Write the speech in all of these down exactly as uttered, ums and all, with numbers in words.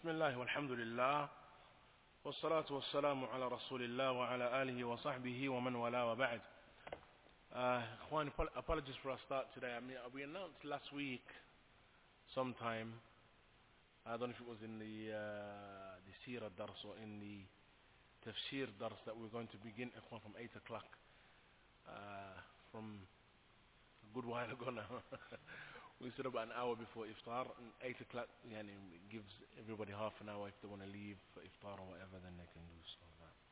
بسم الله والحمد لله والصلاة والسلام على رسول الله وعلى آله وصحبه ومن والاه وبعد. Uh, Juan, apologies for our start today. I mean, we announced last week sometime, I don't know if it was in the uh, the Seerah Dars or in the Tafsir Dars, that we're going to begin from eight o'clock uh, from a good while ago now. We said about an hour before iftar, and eight o'clock yani, gives everybody half an hour if they want to leave for iftar or whatever, then they can do so.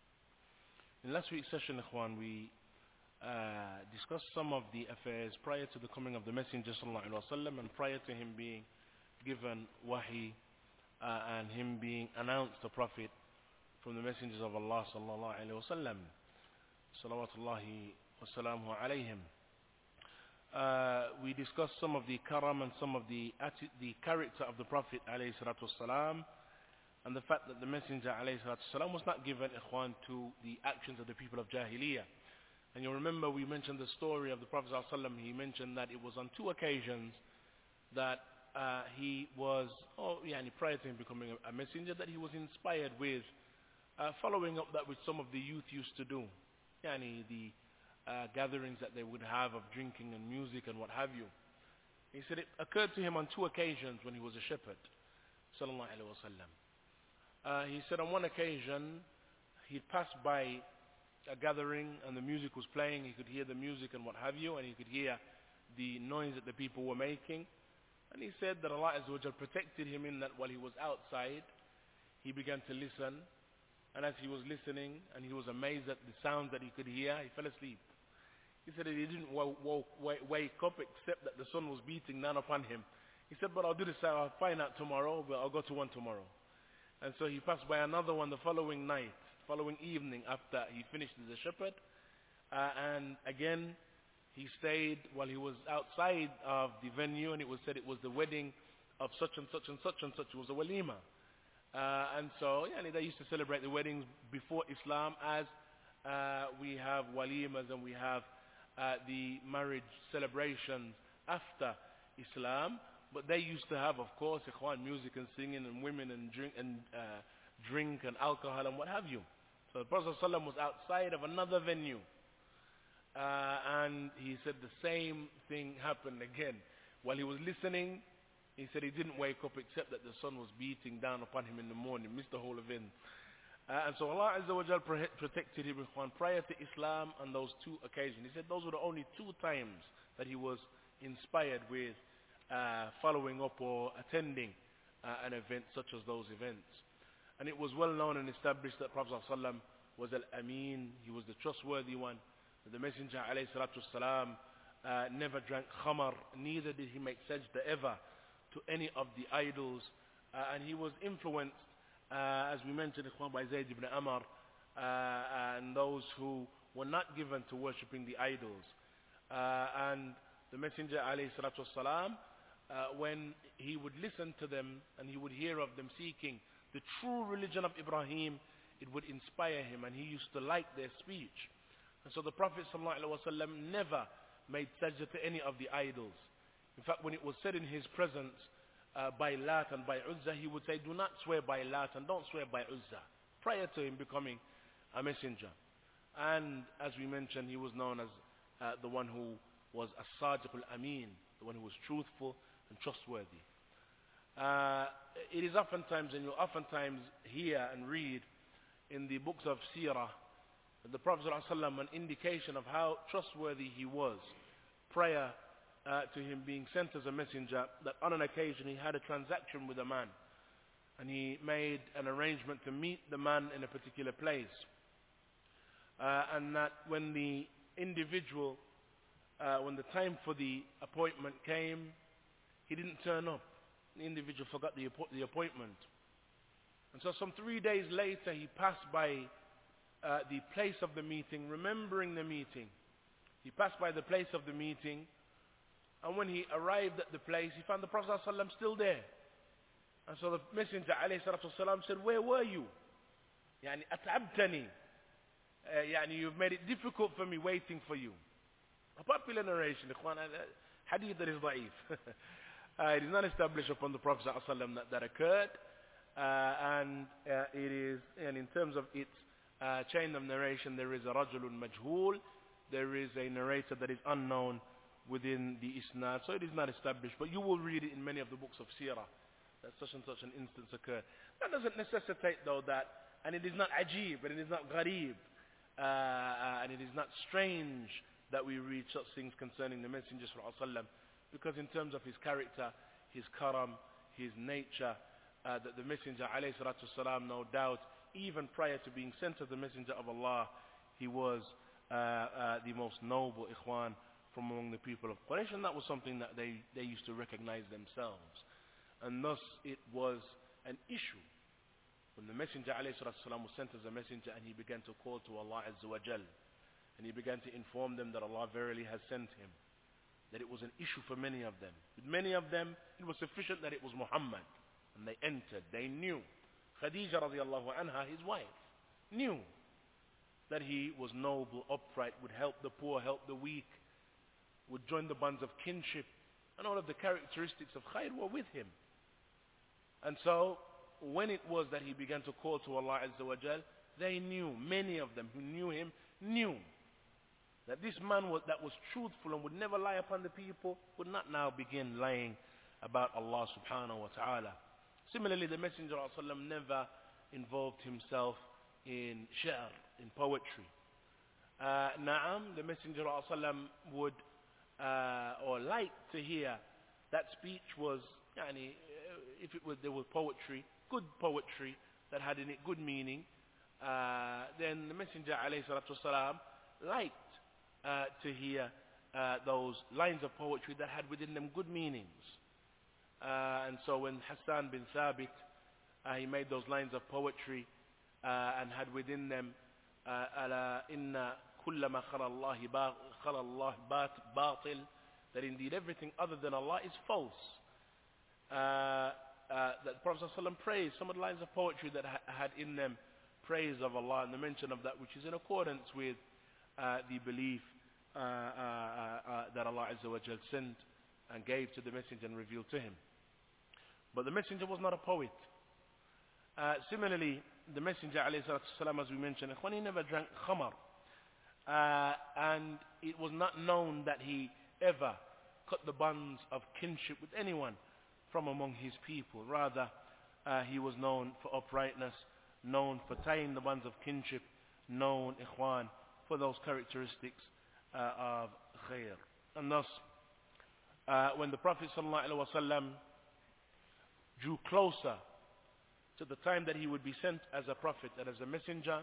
In last week's session, Ikhwan, we uh, discussed some of the affairs prior to the coming of the Messenger sallallahu alaihi wasallam, and prior to him being given wahi uh, and him being announced a prophet from the messengers of Allah sallallahu alaihi wasallam, salawatullahi wa salamuhu alayhim. Uh, we discussed some of the karam and some of the the character of the Prophet alayhi salatu wasalam, and the fact that the Messenger alayhi salatu wasalam was not given, ikhwan, to the actions of the people of Jahiliyyah. And you'll remember we mentioned the story of the Prophet sallallahu alaihi wasallam. He mentioned that it was on two occasions that uh, he was, oh yeah, prior to him becoming a, a messenger, that he was inspired with uh, following up that which some of the youth used to do, yani the Uh, gatherings that they would have of drinking and music and what have you. He said it occurred to him on two occasions when he was a shepherd, sallallahu alaihi wasallam. Uh, he said on one occasion he passed by a gathering and the music was playing. He could hear the music and what have you, and he could hear the noise that the people were making. And he said that Allah Azza wa Jal protected him in that while he was outside, he began to listen. And as he was listening and he was amazed at the sound that he could hear, he fell asleep. He said that he didn't w- w- w- wake up except that the sun was beating down upon him. He said, but I'll do this, I'll find out tomorrow, but I'll go to one tomorrow. And so he passed by another one the following night, following evening after he finished as a shepherd. Uh, and again, he stayed while he was outside of the venue, and it was said it was the wedding of such and such and such and such. It was a walima. Uh, and so, yeah, they used to celebrate the weddings before Islam, as uh, we have walimas and we have uh, the marriage celebrations after Islam. But they used to have, of course, ikhwan, music and singing and women and drink and uh, drink and alcohol and what have you. So the Prophet ﷺ was outside of another venue, uh, and he said the same thing happened again. While he was listening, he said he didn't wake up except that the sun was beating down upon him in the morning, missed the whole event. Uh, and so Allah Azza wa Jal protected him prior to Islam on those two occasions. He said those were the only two times that he was inspired with uh, following up or attending uh, an event such as those events. And it was well known and established that Prophet ﷺ was Al-Amin, he was the trustworthy one. The Messenger alayhi salatu wasalam uh, never drank khamar, neither did he make sajda ever to any of the idols, uh, and he was influenced, uh, as we mentioned, by Zayd ibn Amr, uh, and those who were not given to worshipping the idols. Uh, and the Messenger alayhi salatu wasalam, uh, when he would listen to them and he would hear of them seeking the true religion of Ibrahim, it would inspire him, and he used to like their speech. And so the Prophet sallallahu alaihi wasallam never made sajda to any of the idols. In fact, when it was said in his presence uh, by Lat and by Uzza, he would say, do not swear by Lat and don't swear by Uzza, prior to him becoming a messenger. And as we mentioned, he was known as uh, the one who was as-Sadiq al-Amin, the one who was truthful and trustworthy. Uh, it is oftentimes, and you'll oftentimes hear and read in the books of Seerah, the Prophet ﷺ, an indication of how trustworthy he was prior Uh, to him being sent as a messenger, that on an occasion he had a transaction with a man, and he made an arrangement to meet the man in a particular place, uh, and that when the individual, uh, when the time for the appointment came, he didn't turn up. The individual forgot the, the appointment, and so some three days later he passed by uh, the place of the meeting, remembering the meeting. He passed by the place of the meeting, and when he arrived at the place, he found the Prophet ﷺ still there. And so the Messenger ﷺ said, where were you? Yani, at'abtani. Uh, yani, you've made it difficult for me waiting for you. A popular narration, ikhwan, hadith that is da'if. uh, it is not established upon the Prophet ﷺ that that occurred. Uh, and uh, it is, and in terms of its uh, chain of narration, there is a rajulun majhul, there is a narrator that is unknown within the isnad, so it is not established, but you will read it in many of the books of seerah, that such and such an instance occurred. That doesn't necessitate though that, and it is not ajib, and it is not gharib, uh, uh, and it is not strange that we read such things concerning the Messenger sallallahu alaihi wasallam, because in terms of his character, his karam, his nature, Uh, that the Messenger alayhi salatu wasalam, no doubt, even prior to being sent as the Messenger of Allah, he was uh, uh, the most noble ikhwan from among the people of Quraysh, and that was something that they, they used to recognize themselves. And thus it was an issue when the Messenger alayhi salatu wasalam was sent as a messenger and he began to call to Allah Azza wa Jal, and he began to inform them that Allah verily has sent him, that it was an issue for many of them. With many of them, it was sufficient that it was Muhammad. And they entered, they knew. Khadija radiallahu anha, his wife, knew that he was noble, upright, would help the poor, help the weak, would join the bonds of kinship, and all of the characteristics of khair were with him. And so, when it was that he began to call to Allah Azza wa Jal, they knew, many of them who knew him, knew that this man was, that was truthful and would never lie upon the people, would not now begin lying about Allah subhanahu wa ta'ala. Similarly, the Messenger of Allah never involved himself in shi'r, in poetry. Uh, Na'am, the Messenger of Allah would, uh, or liked to hear that speech was, yani, if it was, there was poetry, good poetry that had in it good meaning, uh, then the Messenger alayhi salatu wasalam liked uh, to hear uh, those lines of poetry that had within them good meanings. Uh, and so when Hassan bin Thabit, uh, he made those lines of poetry uh, and had within them ala inna kulla ma khala Allah khala Allah batil, that indeed everything other than Allah is false. Uh, uh, that Prophet ﷺ praised some of the lines of poetry that ha had in them praise of Allah and the mention of that which is in accordance with uh, the belief uh, uh, uh, that Allah Azza wa Jal sent and gave to the Messenger and revealed to him. But the Messenger was not a poet. Uh, similarly, the Messenger alayhi salatu wasalam, as we mentioned, he never drank khamar. Uh, and it was not known that he ever cut the bonds of kinship with anyone from among his people. Rather, uh, he was known for uprightness, known for tying the bonds of kinship, known, ikhwan, for those characteristics uh, of khair. And thus, uh, when the Prophet sallallahu alaihi wasallam drew closer to the time that he would be sent as a prophet and as a messenger,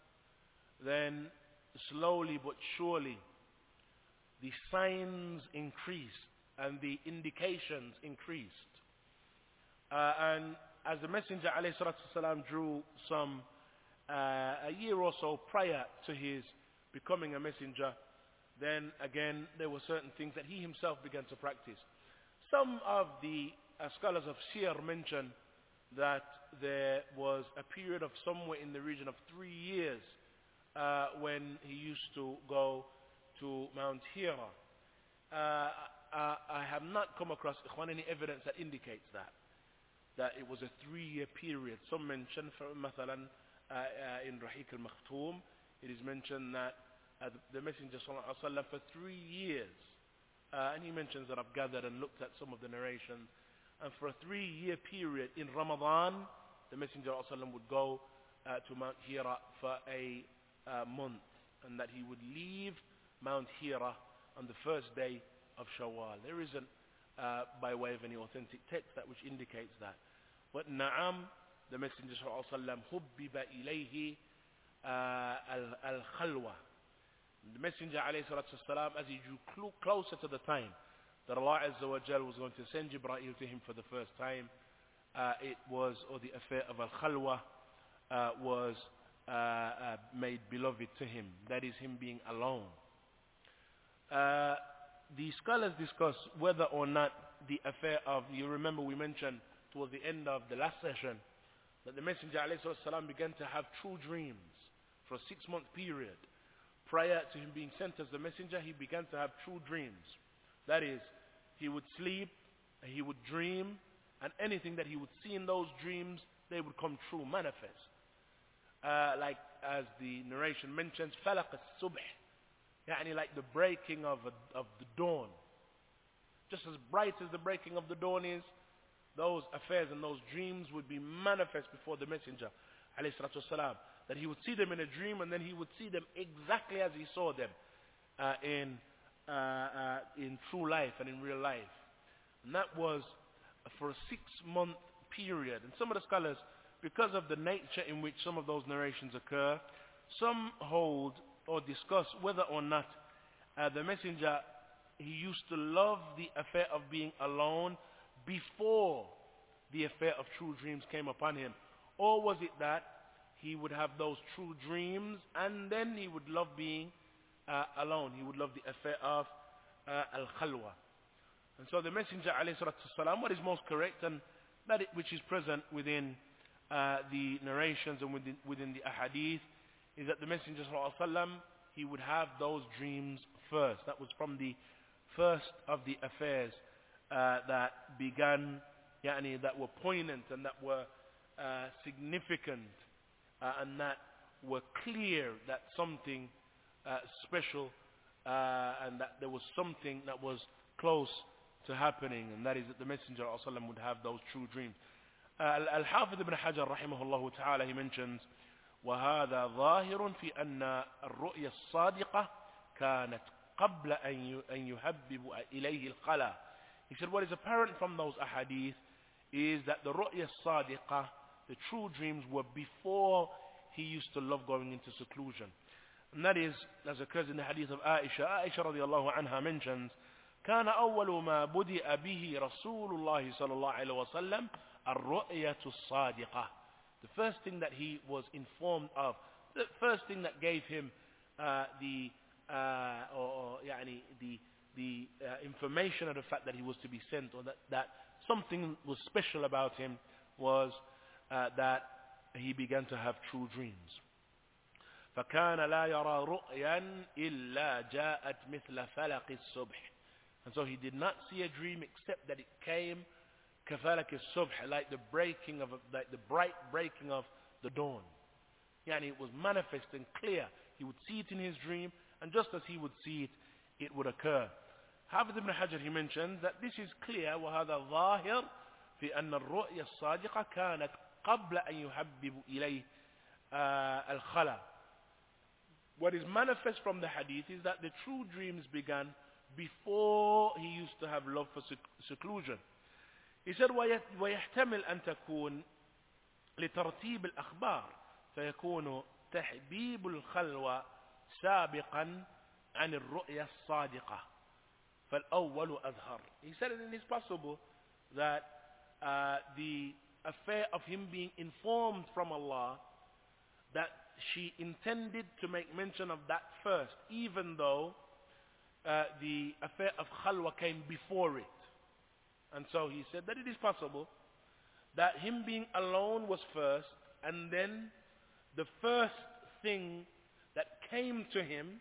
then slowly but surely the signs increased and the indications increased. Uh, and as the Messenger alayhi salatu wasalam drew some uh, a year or so prior to his becoming a messenger, then again there were certain things that he himself began to practice. Some of the uh, scholars of Seer mention that there was a period of somewhere in the region of three years uh, when he used to go to Mount Hira. Uh, I, I have not come across any evidence that indicates that, that it was a three-year period. Some mention, for mathalan, uh, uh, in Rahiq al-Makhtoum, it is mentioned that uh, the, the Messenger sallallahu alaihi wasallam for three years, uh, and he mentions that I've gathered and looked at some of the narrations, and for a three-year period in Ramadan, the Messenger sallallahu alaihi wasallam would go uh, to Mount Hira for a uh, month, and that he would leave Mount Hira on the first day of Shawwal. There isn't, uh, by way of any authentic text, that which indicates that. But na'am, the Messenger sallallahu alaihi wasallam hubbiba ilayhi al-khalwa. The Messenger alayhi salatu wasalam, as he drew cl closer to the time that Allah Azza wa Jal was going to send Jibreel to him for the first time, uh, it was, or the affair of al-khalwa uh, was uh, uh, made beloved to him. That is him being alone. Uh, the scholars discuss whether or not the affair of, you remember we mentioned towards the end of the last session, that the Messenger ﷺ began to have true dreams for a six-month period. Prior to him being sent as the messenger, he began to have true dreams. That is, he would sleep, he would dream, and anything that he would see in those dreams, they would come true, manifest. Uh, like as the narration mentions, falaq as-subh, yani like the breaking of, a, of the dawn. Just as bright as the breaking of the dawn is, those affairs and those dreams would be manifest before the Messenger, alayhi salatu wasalam, that he would see them in a dream and then he would see them exactly as he saw them uh, in, uh, uh, in true life and in real life. And that was for a six-month period. And some of the scholars, because of the nature in which some of those narrations occur, some hold or discuss whether or not uh, the Messenger, he used to love the affair of being alone before the affair of true dreams came upon him. Or was it that he would have those true dreams and then he would love being uh, alone. He would love the affair of uh, al-khalwa. And so the Messenger, alayhi salatu wasalam, what is most correct and that it, which is present within uh, the narrations and within, within the ahadith, is that the Messenger sallallahu alaihi wasallam, he would have those dreams first. That was from the first of the affairs uh, that began, yani, that were poignant and that were uh, significant uh, and that were clear that something uh, special uh, and that there was something that was close to happening, and that is that the Messenger sallallahu alaihi wasallam would have those true dreams. Uh, Al-Hafidh ibn Hajar rahimahullah ta'ala, he mentions, وهذا ظاهر في أن الرؤيا الصادقة كانت قبل أن يهبب إليه القلى. He said what is apparent from those ahadith is that the ru'ya sadiqah, the true dreams, were before he used to love going into seclusion. And that is, as occurs in the hadith of Aisha, Aisha radiallahu anha mentions, كان أول ما بدأ به رسول الله صلى الله عليه وسلم الرؤية الصادقة. The first thing that he was informed of, the first thing that gave him uh, the uh, or, or يعني, the the uh, information of the fact that he was to be sent, or that, that something was special about him, was uh, that he began to have true dreams. فكان لا يرى رؤيا إلا جاءت مثل فلق الصبح. And so he did not see a dream except that it came كفلق الصبح, like the breaking of, like the bright breaking of the dawn. Yani it was manifest and clear. He would see it in his dream, and just as he would see it, it would occur. Hafidh ibn Hajar, he mentions that this is clear, وهذا ظاهر في أن الرؤيا الصادقة كانت قبل أن يحبب إليه الخلا. What is manifest from the hadith is that the true dreams began before he used to have love for seclusion. He said ويحتمل أن تكون لترتيب الأخبار فيكون تحبيب الخلوة سابقا عن الرؤيا الصادقة فالأول أظهر. He said it is possible that uh, the affair of him being informed from Allah, that she intended to make mention of that first, even though uh, the affair of khalwa came before it. And so he said that it is possible that him being alone was first, and then the first thing that came to him,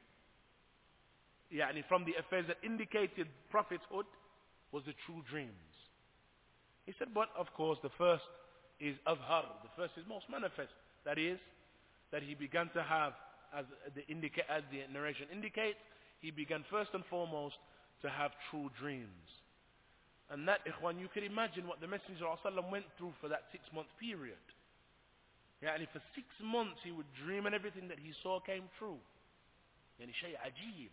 yani from the affairs that indicated prophethood, was the true dreams. He said, but of course the first is azhar, the first is most manifest. That is, that he began to have, as the, indica as the narration indicates, he began first and foremost to have true dreams. And that, ikhwan, you can imagine what the Messenger ﷺ went through for that six-month period. Yani for six months he would dream and everything that he saw came true. Yani shay ajib.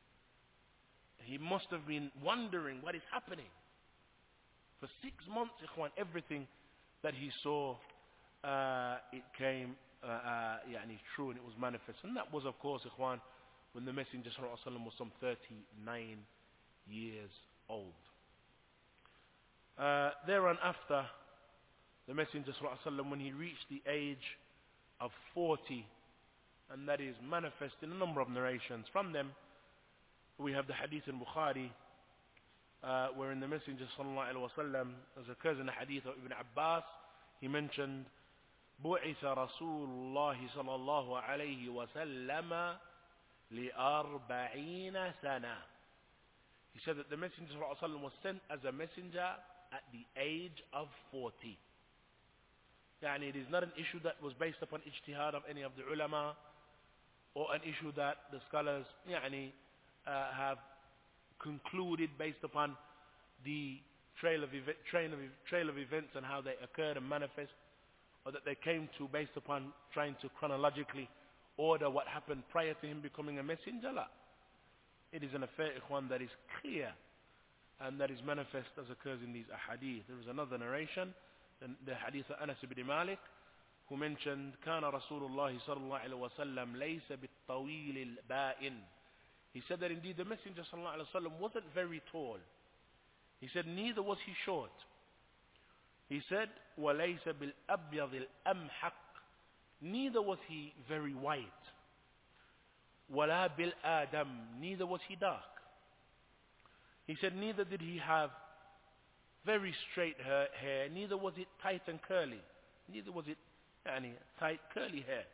He must have been wondering what is happening. For six months, ikhwan, everything that he saw, uh, it came uh, uh, yani true, and it was manifest. And that was, of course, ikhwan, when the Messenger ﷺ was some thirty-nine years old. Uh, thereon after, the Messenger ﷺ, when he reached the age of forty, and that is manifest in a number of narrations. From them, we have the hadith in Bukhari, uh, wherein the Messenger ﷺ, as occurs in the hadith of Ibn Abbas, he mentioned, بُعِثَ رَسُولُ اللَّهِ صَلَى اللَّهُ عَلَيْهِ وَسَلَّمَ لِأَرْبَعِينَ سَنَةً. He said that the Messenger ﷺ was sent as a messenger at the age of forty. Yani it is not an issue that was based upon ijtihad of any of the ulama, or an issue that the scholars yani, uh, have concluded based upon the trail of, ev train of, trail of events and how they occurred and manifest, or that they came to based upon trying to chronologically order what happened prior to him becoming a messenger. La. It is an affair, ikhwan, that is clear and that is manifest as occurs in these ahadith. There is another narration, the, the hadith of Anas ibn Malik, who mentioned, كان رسول الله صلى الله عليه وسلم ليس بالطويل البائن. He said that indeed the Messenger صلى الله عليه وسلم wasn't very tall. He said neither was he short. He said وليس بالأبيض الأمحق. Neither was he very white. ولا بالآدم. Neither was he dark. He said neither did he have very straight hair, neither was it tight and curly, neither was it yani, tight curly hair.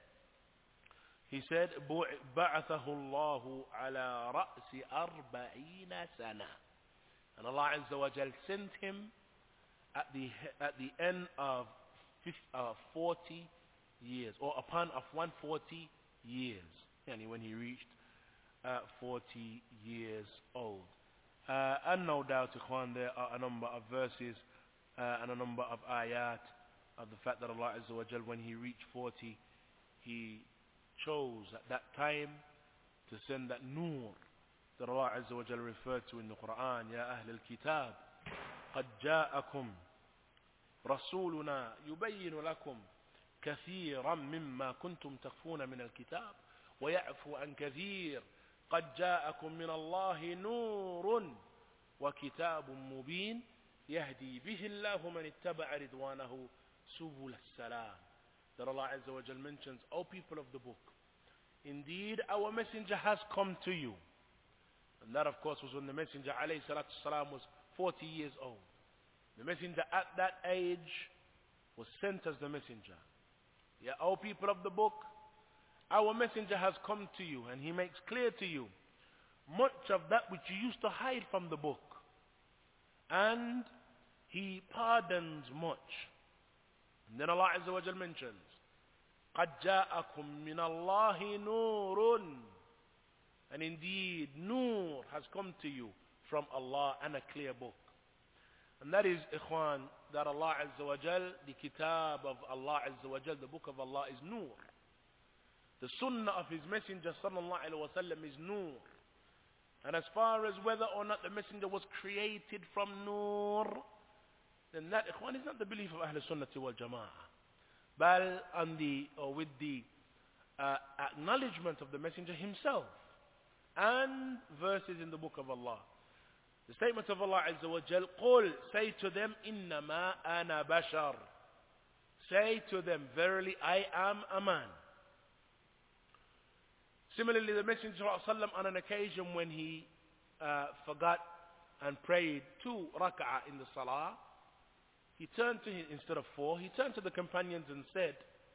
He said بعثه الله على رأس أربعين سنة. And Allah Azza wa Jal sent him at the at the end of forty years, or upon of one hundred forty years, yani when he reached uh, forty years old. Uh, and no doubt, ikhwan, there are a number of verses uh, and a number of ayat of the fact that Allah Azza wa Jal, when he reached forty, he chose at that time to send that nur that Allah Azza wa Jal referred to in the Quran. Ya Ahl al-Kitab, قد جاءكم رسولنا يبين لكم كثيرا مما كنتم تخفون من الكتاب ويعفو عن كثير قد جاءكم من الله نور وكتاب مبين يهدي به الله من اتبع رضوانه سبل السلام. That Allah Azza wa Jal mentions, O people of the book, indeed our messenger has come to you. And that of course was when the messenger alayhi salatu salam was forty years old. The messenger at that age was sent as the messenger. Yeah, O people of the book, our messenger has come to you, and he makes clear to you much of that which you used to hide from the book, and he pardons much. And then Allah Azza wa Jal mentions, قَدْ جَاءَكُم مِّنَ اللَّهِ نُورٌ. And indeed, Nur has come to you from Allah, and a clear book. And that is, ikhwan, that Allah Azza wa Jal, the kitab of Allah Azza wa Jal, the book of Allah, is Nur. The sunnah of his messenger sallallahu alaihi wasallam is Nur. And as far as whether or not the messenger was created from Nur, then that, ikhwan, is not the belief of Ahl Sunnah wal Jama'ah. But on the, or with the uh, acknowledgement of the messenger himself, and verses in the book of Allah. The statement of Allah Azza wa Jal, قُلْ, say to them, إِنَّمَا أَنَا بَشَرٌ. Say to them, verily I am a man. Similarly, the Messenger ﷺ, on an occasion when he uh, forgot and prayed two rak'ah in the salah, he turned to him, instead of four, he turned to the companions and said,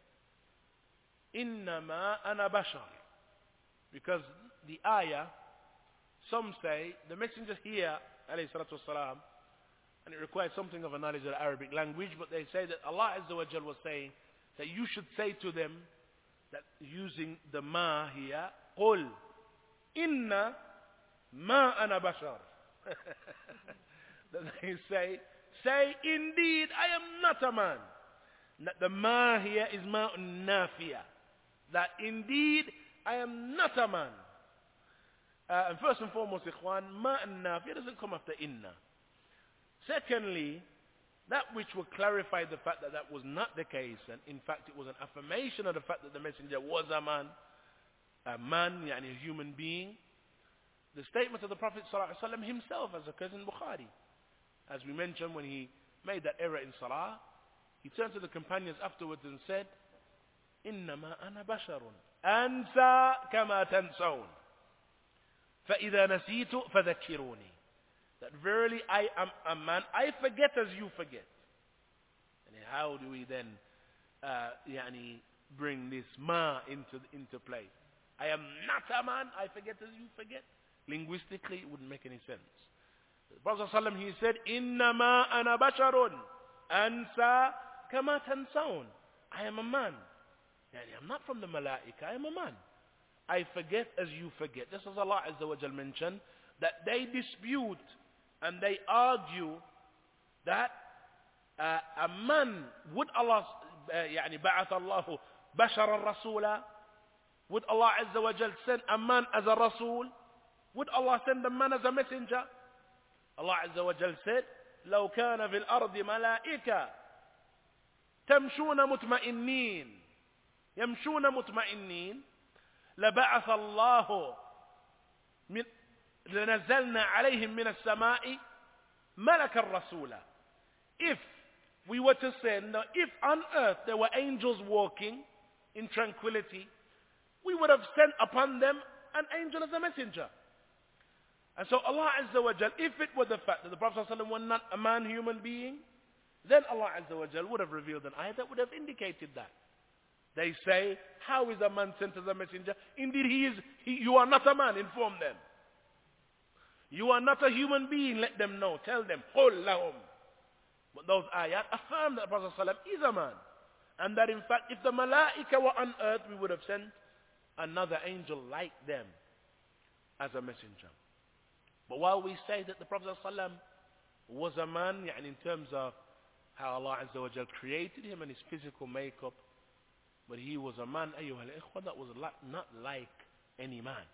إِنَّمَا أَنَا بَشَرٌ. Because the ayah, some say, the messenger here, alayhi salatu wasalam, and it requires something of a knowledge of the Arabic language, but they say that Allah Azza wa Jal was saying that you should say to them, that using the ma here, قُلْ إِنَّ مَا أَنَا بَشَرٌ. That they say, say, indeed, I am not a man. That the ma here is ma'un nafiya. That indeed, I am not a man. Uh, and first and foremost, ikhwan, ma'un nafiya doesn't come after inna. Secondly, that which would clarify the fact that that was not the case, and in fact it was an affirmation of the fact that the messenger was a man, a man, yani a human being, the statement of the Prophet ﷺ himself, as occurs in Bukhari. As we mentioned, when he made that error in Salah, he turned to the companions afterwards and said, إِنَّمَا أَنَا بَشَرٌ أَنْسَى كَمَا تَنْسَوْنَ فَإِذَا نَسِيتُ فَذَكِّرُونِي. That verily I am a man, I forget as you forget. And how do we then uh, yani, bring this ma into, into play? I am not a man, I forget as you forget. Linguistically, it wouldn't make any sense. The Prophet ﷺ, he said, إِنَّمَا أَنَا بَشَرٌ أَنْسَى كَمَا تَنْسَوْنَ. I am a man. Yani, I'm not from the malaika, I am a man. I forget as you forget. This is Allah Azza wa Jal mentioned, that they dispute and they argue that uh, a man, would Allah, uh, يعني بعث الله بشرا رسولا, would Allah Azza wa Jal send a man as a Rasul? Would Allah send a man as a messenger? Allah Azza wa Jal said, لو كان في الأرض ملائكة تمشون مطمئنين يمشون مطمئنين لبعث الله من لنزلنا عليهم من السماء ملكا رسولا. If we were to send, if on earth there were angels walking in tranquility, we would have sent upon them an angel as a messenger. And so Allah Azza wa Jal, if it were the fact that the Prophet ﷺ was not a man human being, then Allah Azza wa Jal would have revealed an ayah that would have indicated that. They say, how is a man sent as a messenger? Indeed, he is. He, you are not a man, inform them. You are not a human being, let them know. Tell them, قُلْ لَهُمْ. But those ayat affirm that the Prophet ﷺ is a man. And that in fact, if the malaika were on earth, we would have sent another angel like them as a messenger. But while we say that the Prophet ﷺ was a man, yani in terms of how Allah Azza wa Jal created him and his physical makeup, but he was a man, ayyuha al-ikhwa, that was not like any man.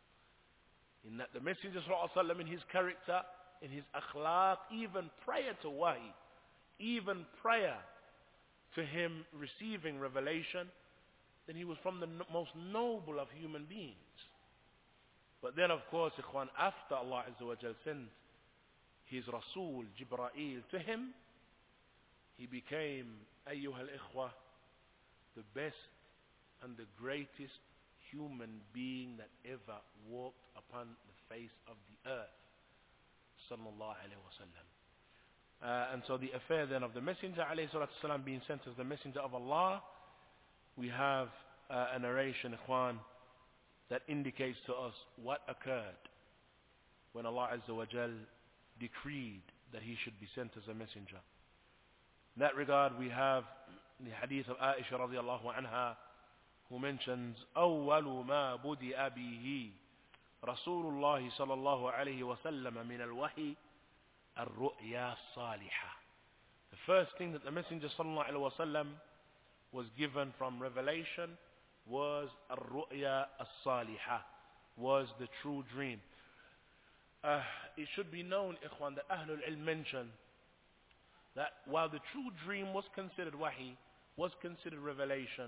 In that the Messenger ﷺ, in his character, in his akhlaq, even prior to wahi, even prior to him receiving revelation, then he was from the most noble of human beings. But then of course, ikhwan, after Allah Azza wa Jal sent his Rasul, Jibreel, to him, he became, ayyuha al-ikhwa, the best and the greatest human being that ever walked upon the face of the earth. Sallallahu alayhi wa sallam. Uh, and so the affair then of the Messenger alayhi salatu wasalam being sent as the Messenger of Allah, we have uh, a narration, ikhwan, that indicates to us what occurred when Allah Azza wa Jal decreed that he should be sent as a messenger. In that regard, we have the hadith of Aisha radiallahu anha, who mentions أول ما بدأ به رسول الله صلى الله عليه وسلم من الوحي الرؤيا الصالحة. The first thing that the Messenger sallallahu alaihi wasallam was given from revelation was الرؤيا الصالحة, was the true dream. Uh, it should be known, ikhwan, that Ahlul Ilm mention that while the true dream was considered wahi, was considered revelation,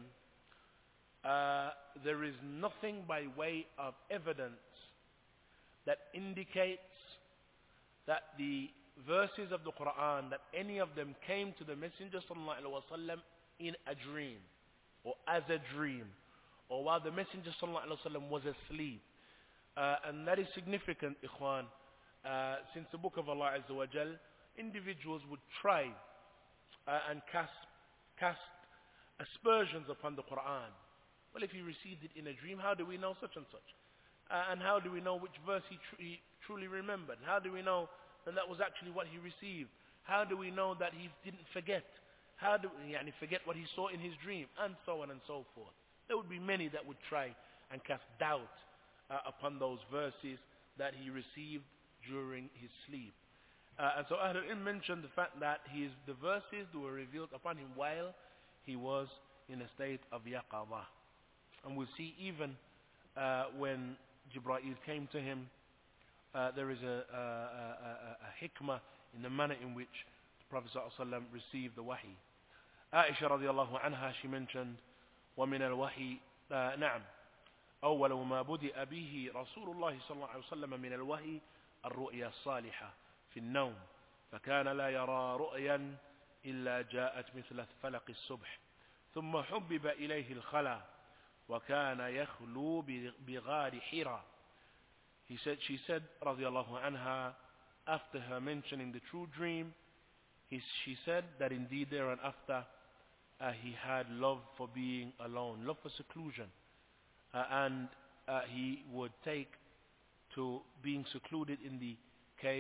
uh, there is nothing by way of evidence that indicates that the verses of the Quran, that any of them came to the Messenger sallallahu alaihi wasallam in a dream, or as a dream, or while the Messenger sallallahu alaihi wasallam was asleep. Uh, and that is significant, ikhwan, uh, since the book of Allah Azza wa Jal, individuals would try uh, and cast, cast aspersions upon the Quran. Well, if he received it in a dream, how do we know such and such? Uh, and how do we know which verse he, tr he truly remembered? How do we know that that was actually what he received? How do we know that he didn't forget? How do we yani, forget what he saw in his dream? And so on and so forth. There would be many that would try and cast doubt uh, upon those verses that he received during his sleep. Uh, and so Ahlul Ilm mentioned the fact that his, the verses were revealed upon him while he was in a state of yaqadah. And we'll see even uh, when Jibreel came to him, uh, there is a, a, a, a hikmah in the manner in which the Prophet ﷺ received the wahi. Aisha radiallahu anha, she mentioned, وَمِنَ الْوَحِي uh, نعم أول ما بدأ به رسول الله صلى الله عليه وسلم من الوحي الرؤيا الصالحة في النوم فكان لا يرى رؤيا إلا جاءت مثل فلق الصبح ثم حبب إليه الخلا وكان يخلو بغار حراء. He said, she said, رضي الله عنها, after her mentioning the true dream, he, she said that indeed thereafter uh, he had love for being alone, love for seclusion, uh, and uh, he would take to being secluded in the cave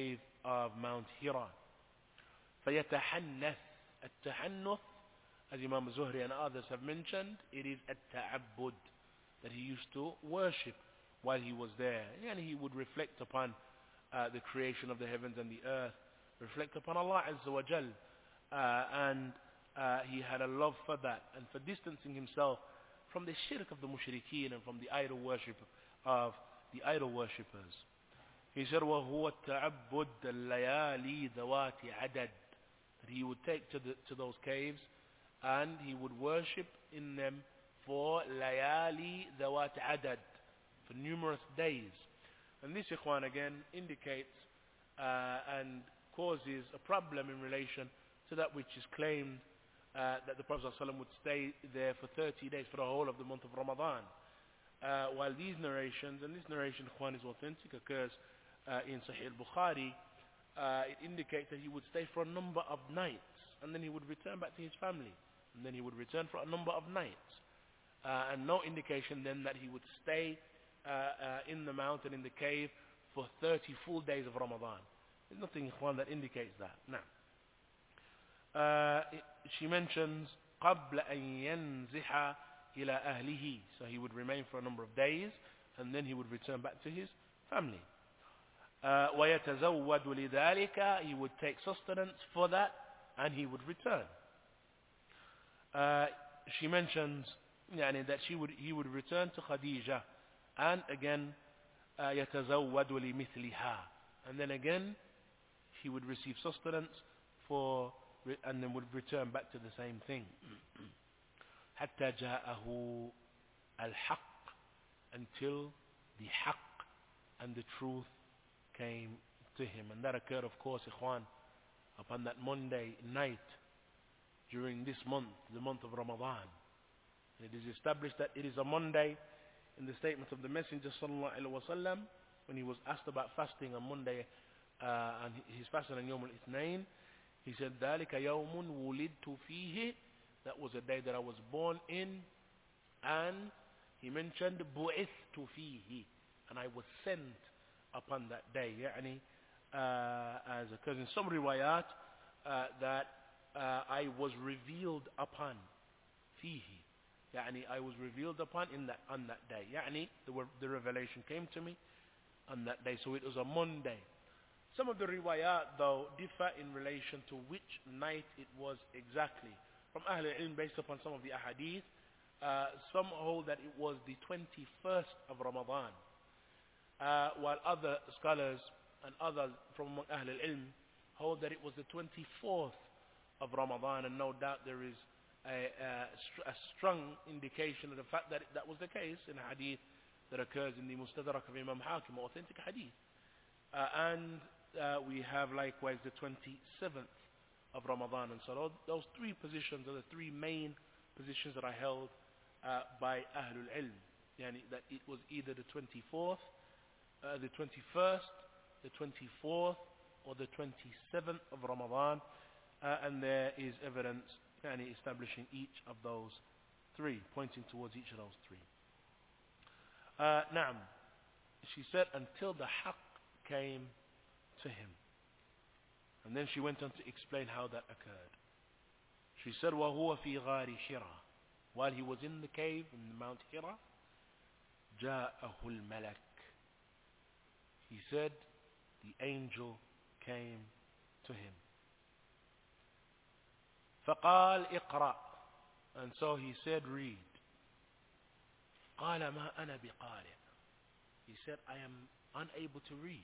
of Mount Hira. فَيَتَحَنَّث. التَّحَنُّث, as Imam Zuhri and others have mentioned, it is التَّعَبُّد, that he used to worship while he was there. And he would reflect upon uh, the creation of the heavens and the earth, reflect upon Allah Azza wa Jal, uh, and uh, he had a love for that, and for distancing himself from the shirk of the mushrikeen and from the idol worship of the idol worshippers. He said, وَهُوَ التَّعَبُّدَ اللَّيَالِي ذَوَاتِ عَدَدٍ, that he would take to, the, to those caves and he would worship in them for layali ذَوَاتِ عَدَدٍ, for numerous days. And this, ikhwan, again indicates uh, and causes a problem in relation to that which is claimed uh, that the Prophet ﷺ would stay there for thirty days, for the whole of the month of Ramadan. Uh, while these narrations, and this narration, ikhwan, is authentic, occurs uh, in Sahih al-Bukhari, uh, it indicates that he would stay for a number of nights, and then he would return back to his family, and then he would return for a number of nights. Uh, and no indication then that he would stay uh, uh, in the mountain, in the cave, for thirty full days of Ramadan. There's nothing, ikhwan, that indicates that. Now, uh, it, she mentions قَبْلَ أَن يَنْزِحَ إِلَى أَهْلِهِ, so he would remain for a number of days, and then he would return back to his family. Uh, وَيَتَزَوَّدُ لِذَلِكَ, he would take sustenance for that, and he would return. Uh, she mentions يعني, that she would, he would return to Khadija, and again, uh, يَتَزَوَّدُ لِمِثْلِهَا, and then again, he would receive sustenance for, and then would return back to the same thing. حَتَّى جَاءَهُ الْحَقِّ, until the haqq and the truth came to him. And that occurred, of course, ikhwan, upon that Monday night during this month, the month of Ramadan. And it is established that it is a Monday in the statement of the Messenger sallallahu alaihi wasallam, when he was asked about fasting on Monday, uh, and his fasting on Yawm al-Ithnain, he said, ذَلِكَ يَوْمٌ وُلِدْتُ فِيهِ, that was a day that I was born in, and he mentioned بُعِثْتُ فِيهِ, and I was sent upon that day. يعني, uh, as occurs in some riwayat, uh, that uh, I was revealed upon فِيهِ, يعني, I was revealed upon in that, on that day. يعني, the, the revelation came to me on that day, so it was a Monday. Some of the riwayat, though, differ in relation to which night it was exactly. From Ahl al-Ilm, based upon some of the ahadith, uh, some hold that it was the twenty-first of Ramadan, uh, while other scholars and others from among Ahl al-Ilm hold that it was the twenty-fourth of Ramadan, and no doubt there is a, a, a strong indication of the fact that it, that was the case in a hadith that occurs in the Mustadrak of Imam Hakim, authentic hadith. Uh, and uh, we have likewise the twenty-seventh of Ramadan. And so those three positions are the three main positions that are held uh, by Ahlul Ilm. Yani that it was either the twenty-fourth, uh, the twenty-first, the twenty-fourth, or the twenty-seventh of Ramadan. Uh, and there is evidence yani, establishing each of those three, pointing towards each of those three. Uh, Naam, she said, until the haqq came to him. And then she went on to explain how that occurred. She said, وَهُوَ فِي غَارِ حِرَى, while he was in the cave in Mount Hira, جَاءَهُ الْمَلَكُ, he said, the angel came to him. فَقَالْ اقْرَأ, and so he said, read. قَالَ مَا أَنَا بِقَارِئ, he said, I am unable to read.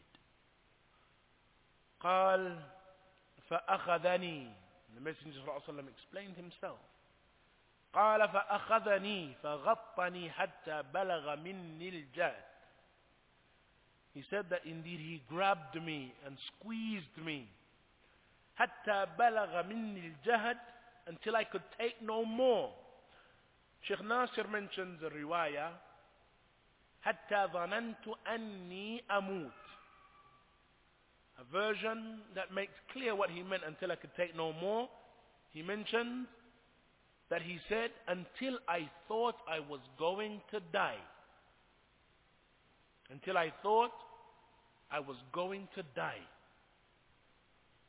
قال فأخذني, the Messenger صلى الله عليه وسلم explained himself. قال فأخذني فغطني حتى بلغ مني الجهد, he said that indeed he grabbed me and squeezed me حتى بلغ مني الجهد, until I could take no more. Sheikh Nasir mentions a riwayah حتى ظننت أني أموت, a version that makes clear what he meant, until I could take no more. He mentioned that he said, until I thought I was going to die. Until I thought I was going to die.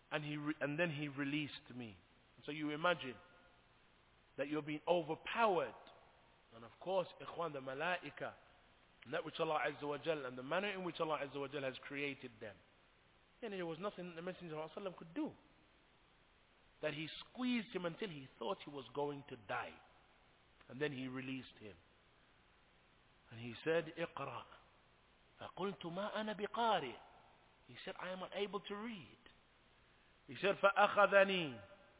and, he re- and then he released me. So you imagine that you're being overpowered. And of course, ikhwan, the malaika, and that which Allah Azza wa Jal, and the manner in which Allah Azza wa Jal has created them. And there was nothing the Messenger of Allah could do. That he squeezed him until he thought he was going to die. And then he released him. And he said, Iqra. فَقُلْتُ مَا أَنَا بِقَارِئ. He said, I am unable to read. He said, فَأَخَذَنِي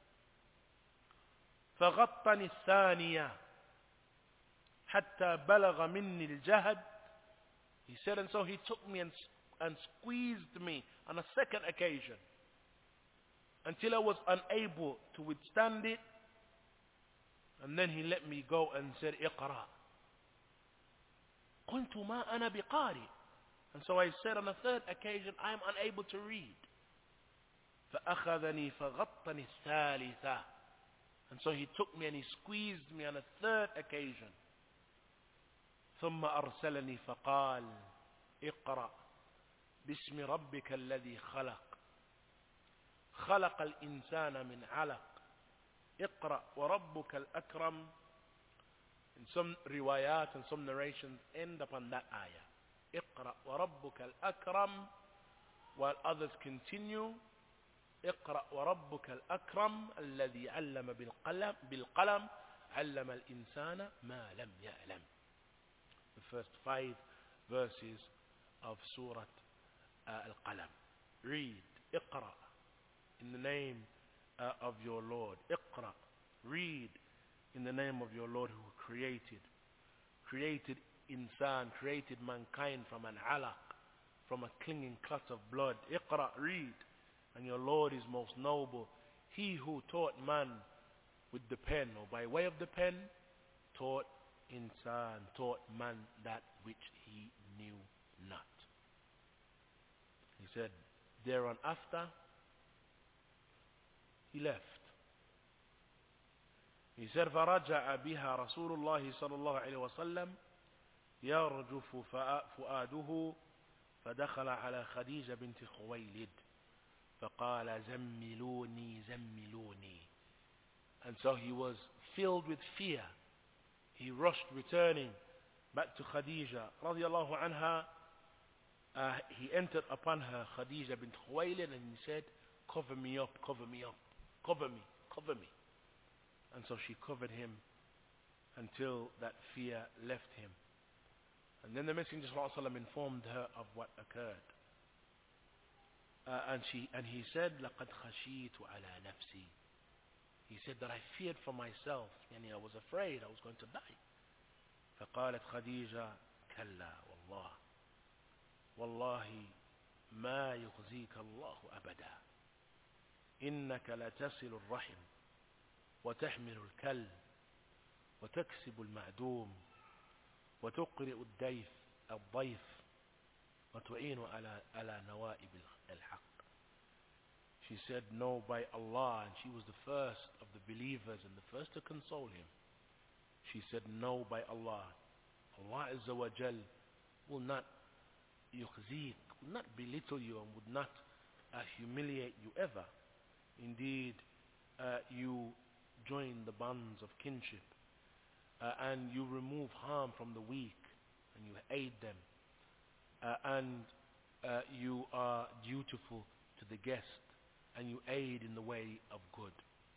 فَغَطَّنِ الثَّانِيَةِ حَتَّى بَلَغَ مِنِّي الْجَهَدِ. He said, and so he took me and, and squeezed me on a second occasion until I was unable to withstand it. And then he let me go and said, Iqra. قُلْتُ مَا أَنَا بِقَارِئ. And so I said on a third occasion, I am unable to read. فَأَخَذَنِي فَغَطَّنِ الثَّالِثَةِ. And so he took me and he squeezed me on a third occasion. ثُمَّ أَرْسَلَنِي فَقَالَ اقرأ بِاسْمِ رَبِّكَ الَّذِي خَلَقَ خَلَقَ الْإِنسَانَ مِنْ عَلَقٍ اقرأ وَرَبُّكَ الْأَكْرَمُ. In some riwayat and some narrations end upon that ayah. اقرأ وَرَبُّكَ الْأَكْرَمُ. While others continue, اقرأ وربك الأكرم الذي علم بالقلم بالقلم علم الإنسان ما لم يعلم. The first five verses of Surah uh, Al-Qalam. Read, اقرأ, in the name uh, of your Lord. اقرأ, read in the name of your Lord who created, created insan, created mankind from an alaq, from a clinging clot of blood. اقرأ, read. And your Lord is most noble. He who taught man with the pen, or by way of the pen, taught insan, taught man that which he knew not. He said, thereon after, he left. He said, فَرَجَعَ بِهَا رَسُولُ اللَّهِ صَلَى اللَّهُ عَلَيْهِ وَسَلَّمَ يَرْجُفُ فؤاده فدخل على خديجة بنت خويلد فقال زملوني زملوني. And so he was filled with fear. He rushed returning back to Khadija radiallahu anha. Uh, he entered upon her, Khadija bint Khuwaylid, and he said, cover me up, cover me up, cover me, cover me. And so she covered him until that fear left him. And then the Messenger sallallahu alaihi wasallam informed her of what occurred. Uh, and she and he said, لَقَدْ خَشِيتُ عَلَى نَفْسِي. He said that I feared for myself. Yani I was afraid I was going to die. فقالت خديجة كلا والله والله ما يخزيك الله أبدا إنك لتصل الرحم وتحمل الكل وتكسب المعدوم وتقرئ الضيف الضيف وتعين على على نوائب الحق. She said, no, by Allah, and she was the first of the believers and the first to console him. She said, no, by Allah, Allah Azza wa Jal will not yukhzik, will not belittle you and would not uh, humiliate you ever. Indeed, uh, you join the bonds of kinship uh, and you remove harm from the weak and you aid them uh, and uh, you are dutiful to the guest and you aid in the way of good.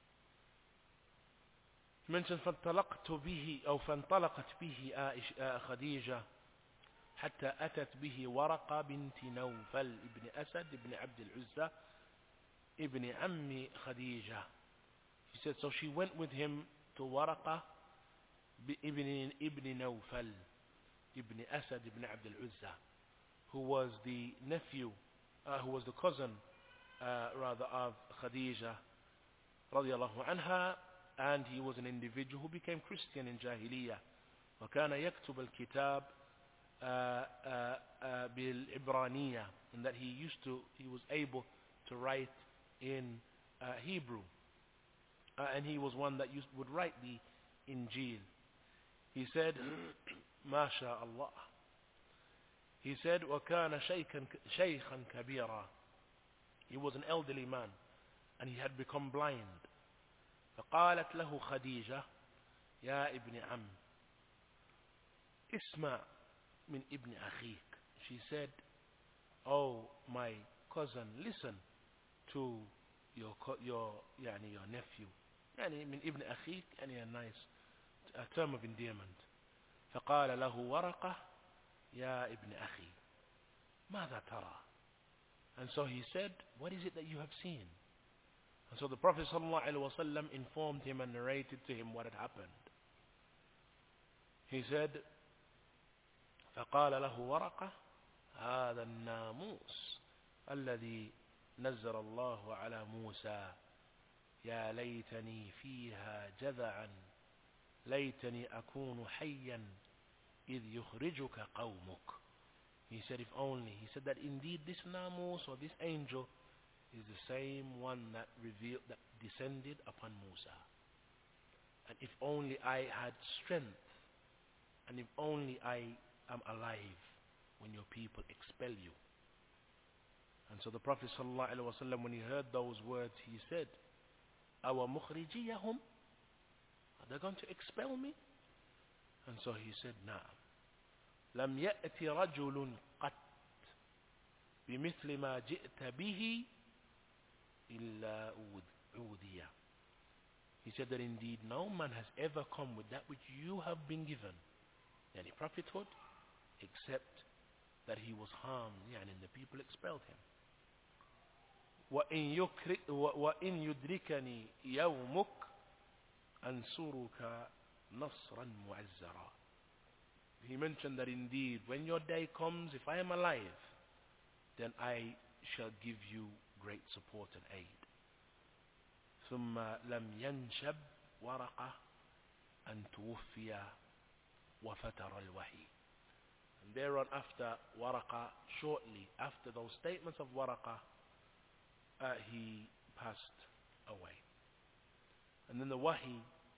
mentioned فانطلقت به أو فانطلقت به خديجة حتى أتت به ورقة بنت نوفل ابن أسد ابن عبد العزة ابن عم خديجة. He said, so she went with him to Waraqah ibn, ibn Nawfal ibn Asad ibn Abd al-Uzza, who was the nephew, uh, who was the cousin uh, rather of Khadija radiallahu anha, and he was an individual who became Christian in Jahiliyyah. وكان يكتب الكتاب بالعبرانية, and that he used to, he was able to write in uh, Hebrew, uh, and he was one that used, would write the Injil. He said, ما شاء الله. He said, وكان شيخا شيخا كبيرا. He was an elderly man. and he had become blind. فقالت له خديجة يا ابن عم اسمع من ابن أخيك. She said, oh my cousin, listen to your your يعني your nephew. يعني من ابن أخيك يعني a nice a term of endearment. فقال له ورقة يا ابن أخي ماذا ترى? And so he said, what is it that you have seen? And so the Prophet ﷺ informed him and narrated to him what had happened. He said, فقال له ورقة هذا الناموس الذي نزل الله على موسى يا ليتني فيها جذعا ليتني أكون حيا إذ يخرجك قومك. He said, if only, he said that indeed this namus or this angel is the same one that revealed, that descended upon Musa. And if only I had strength, and if only I am alive when your people expel you. And so the Prophet ﷺ, when he heard those words, he said, أَوَ مُخْرِجِيَهُمْ? Are they going to expel me? And so he said, نعم. لم يأت رجل قط بمثل ما جئت به إلا أوذي. He said that indeed no man has ever come with that which you have been given, yani prophethood, except that he was harmed, yani and the people expelled him. وَإِن يُدْرِكَنِي يَوْمُكَ أَنْصُرُكَ نَصْرًا مُعَزَّرًا. He mentioned that indeed when your day comes, if I am alive, then I shall give you great support and aid. ثم لم ينشب ورقة أن توفي وفتر الوحي. And thereon after Waraqa, shortly after those statements of Waraqa, uh, he passed away. And then the wahi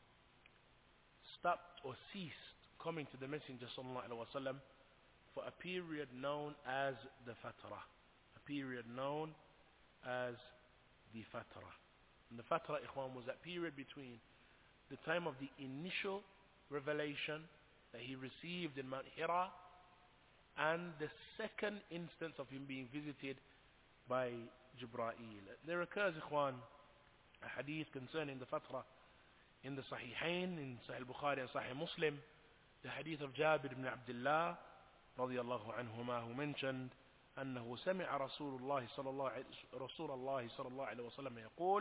stopped or ceased coming to the Messenger sallallahu alaihi wasallam for a period known as the Fatra, a period known as the Fatra. And the Fatra, ikhwan, was that period between the time of the initial revelation that he received in Mount Hira and the second instance of him being visited by Jibreel. There occurs, ikhwan, a hadith concerning the Fatra in the Sahihain, in Sahih Bukhari and Sahih Muslim, the hadith of Jabir ibn Abdullah رضي الله عنهما, who mentioned أنه سمع رسول الله صلى الله رسول الله صلى الله عليه وسلم يقول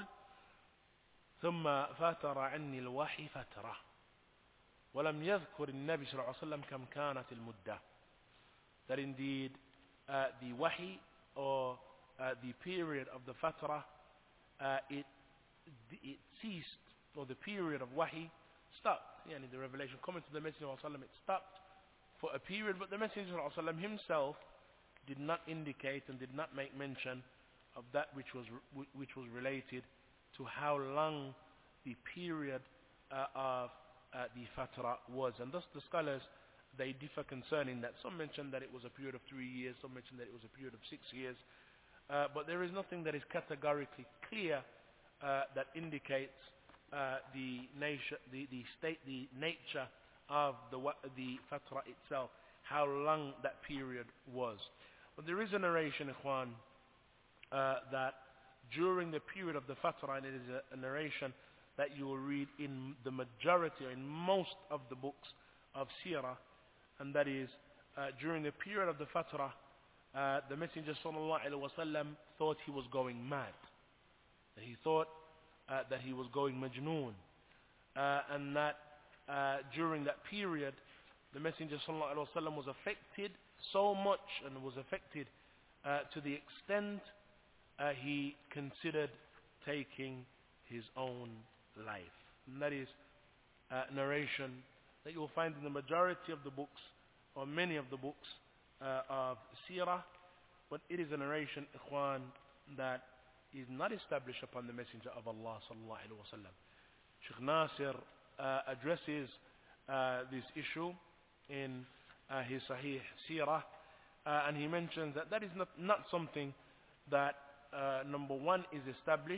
ثم فتر عني الوحي فترة ولم يذكر النبي صلى الله عليه وسلم كم كانت المدة. That indeed uh, the wahi or uh, the period of the fatra, uh, it, it ceased, or the period of wahi stopped. Yani the revelation coming to the Messenger of Allah, it stopped for a period, but the Messenger of Allah himself did not indicate and did not make mention of that which was which was related to how long the period uh, of uh, the fatra was. And thus the scholars, they differ concerning that. Some mention that it was a period of three years, some mention that it was a period of six years. Uh, but there is nothing that is categorically clear uh, that indicates uh, the nature, the, the state, the nature of the the fatra itself, how long that period was. But there is a narration, ikhwan, uh, that during the period of the fatra, and it is a, a narration that you will read in the majority or in most of the books of Sirah, and that is uh, during the period of the fatra, uh, the Messenger sallallahu alaihi wasallam thought he was going mad. That he thought uh, that he was going majnoon, uh, and that uh, during that period, the Messenger sallallahu alaihi wasallam was affected so much, and was affected uh, to the extent uh, he considered taking his own life. And that is uh, narration that you will find in the majority of the books, or many of the books uh, of Sirah, but it is a narration, ikhwan, that is not established upon the Messenger of Allah sallallahu alaihi wasallam. Sheikh Nasir uh, addresses uh, this issue in uh, his Sahih Sirah, uh, and he mentions that that is not, not something that uh, number one is established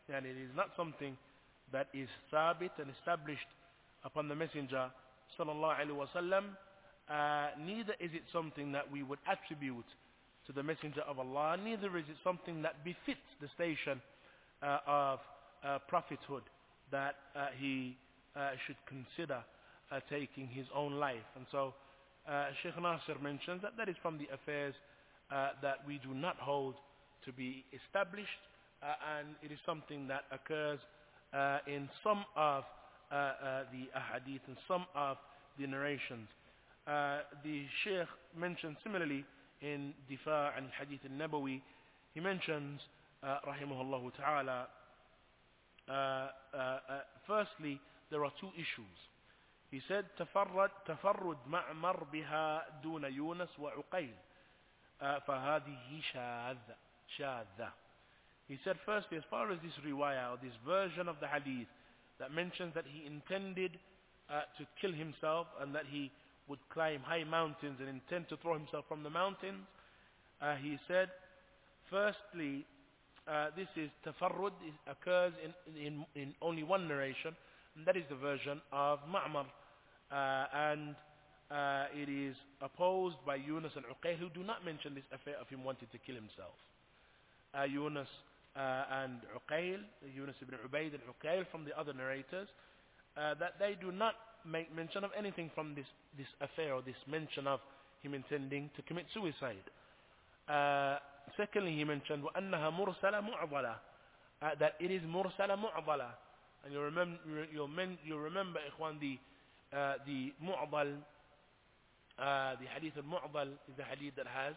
and it is not something that is sabit and established upon the Messenger sallallahu alaihi wasallam. Uh, neither is it something that we would attribute to the Messenger of Allah, neither is it something that befits the station uh, of uh, prophethood, that uh, he uh, should consider uh, taking his own life. And so uh, Sheikh Nasir mentions that that is from the affairs uh, that we do not hold to be established, uh, and it is something that occurs uh, in some of uh, uh, the ahadith and some of the narrations. Uh, the Sheikh mentioned similarly in Difa' al-Hadith al-Nabawi, he mentions uh, rahimahullah ta'ala, uh, uh, uh, firstly there are two issues. He said تفرد تفرد معمر بها دون يونس وعقيل فهذه شاذة شاذة. He said firstly, as far as this riwayah or this version of the hadith that mentions that he intended uh, to kill himself and that he would climb high mountains and intend to throw himself from the mountains, uh, he said firstly uh, this is tafarrud, it occurs in, in, in only one narration, and that is the version of Ma'mar, uh, and uh, it is opposed by Yunus and Uqayl, who do not mention this affair of him wanting to kill himself. uh, Yunus uh, and Uqayl, Yunus ibn Ubayd and Uqayl from the other narrators, uh, that they do not make mention of anything from this, this affair or this mention of him intending to commit suicide. Uh, secondly, he mentioned وَأَنَّهَا مُرْسَلَ مُعْضَلَةً, uh, that it is mursala mu'dala. And you remember, you you remember, ikhwan, the uh, the mu'dal, uh, the hadith al-mu'dal is the hadith that has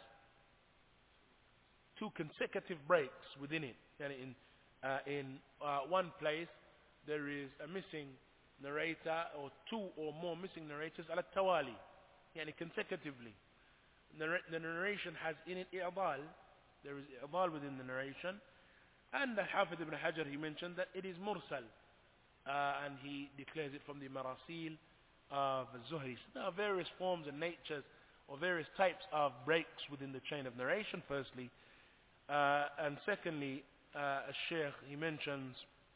two consecutive breaks within it. And in uh, in uh, one place there is a missing narrator or two or more missing narrators ala tawali, yani consecutively. The narration has in it i'dal, there is i'dal within the narration. And the Hafid ibn Hajar, he mentioned that it is mursal, uh, and he declares it from the marasil of Zuhri. So there are various forms and natures or various types of breaks within the chain of narration, firstly. Uh, and secondly, uh, Shaykh, he mentions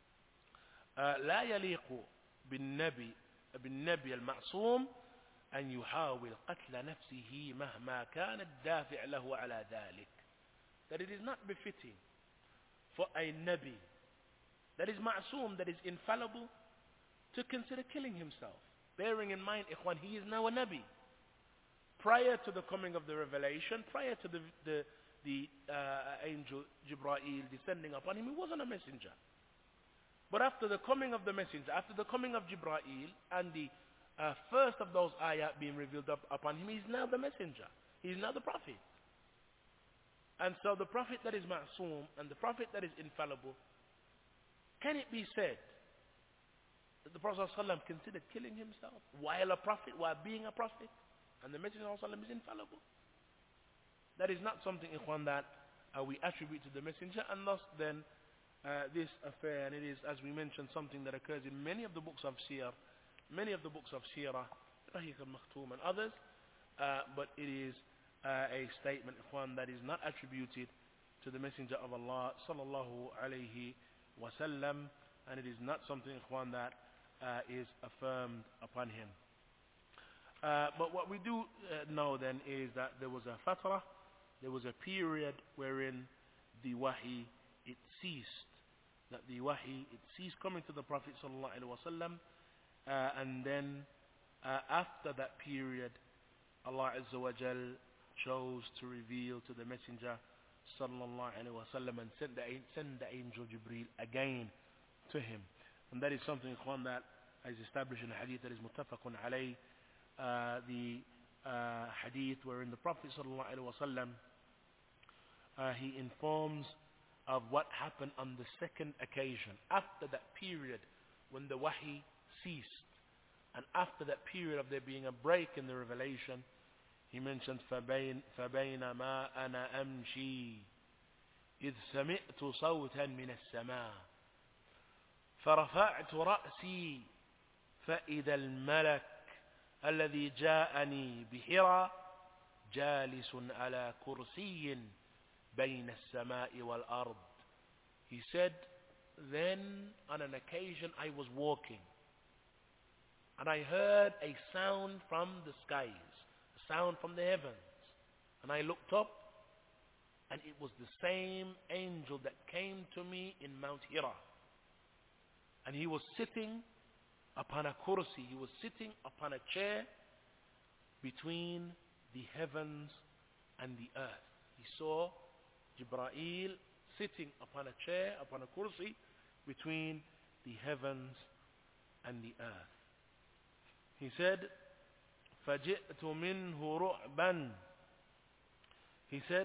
لا يليق بالنبي بالنبي المعصوم أن يحاول قتل نفسه مهما كان الدافع له على ذلك. That it is not befitting for a Nabi that is ma'soom, that is infallible, to consider killing himself. Bearing in mind, ikhwan, he is now a Nabi. Prior to the coming of the revelation, prior to the, the, the uh, angel Jibreel descending upon him, he wasn't a messenger. But after the coming of the messenger, after the coming of Jibreel and the uh, first of those ayat being revealed up upon him, he is now the messenger. He is now the prophet. And so the prophet that is ma'soom and the prophet that is infallible, can it be said that the Prophet ﷺ considered killing himself while a prophet, while being a prophet, and the Messenger ﷺ is infallible? That is not something, ikhwan, that uh, we attribute to the Messenger, and thus then uh, this affair, and it is, as we mentioned, something that occurs in many of the books of Siyar, many of the books of Sirah, Rahiq al-Makhtoum and others, uh, but it is uh, a statement, ikhwan, that is not attributed to the Messenger of Allah sallallahu alayhi wa sallam, and it is not something, ikhwan, that uh, is affirmed upon him. Uh, but what we do uh, know then is that there was a fatra, there was a period wherein the wahi, it ceased, that the wahi, it ceased coming to the Prophet sallallahu alayhi wa sallam, uh, and then uh, after that period, Allah Azza wa Jal chose to reveal to the Messenger sallallahu alaihi wasallam and send the, send the angel Jibreel again to him. And that is something, ikhwan, that is established in a hadith that is muttafaqun alayh, uh, the uh, hadith wherein the Prophet sallallahu alaihi wasallam uh, he informs of what happened on the second occasion, after that period when the wahi ceased, and after that period of there being a break in the revelation. He mentioned فبين فبينما أنا أمشي إذ سمعت صوتا من السماء فرفعت رأسي فإذا الملك الذي جاءني بحرى جالس على كرسي بين السماء والأرض. He said then on an occasion I was walking, and I heard a sound from the skies, a sound from the heavens, and I looked up, and it was the same angel that came to me in Mount Hira. And he was sitting upon a kursi, he was sitting upon a chair between the heavens and the earth. He saw Jibreel sitting upon a chair, upon a kursi, between the heavens and the earth. He said, فَجِئْتُ مِنْهُ رُعْبًا. He said,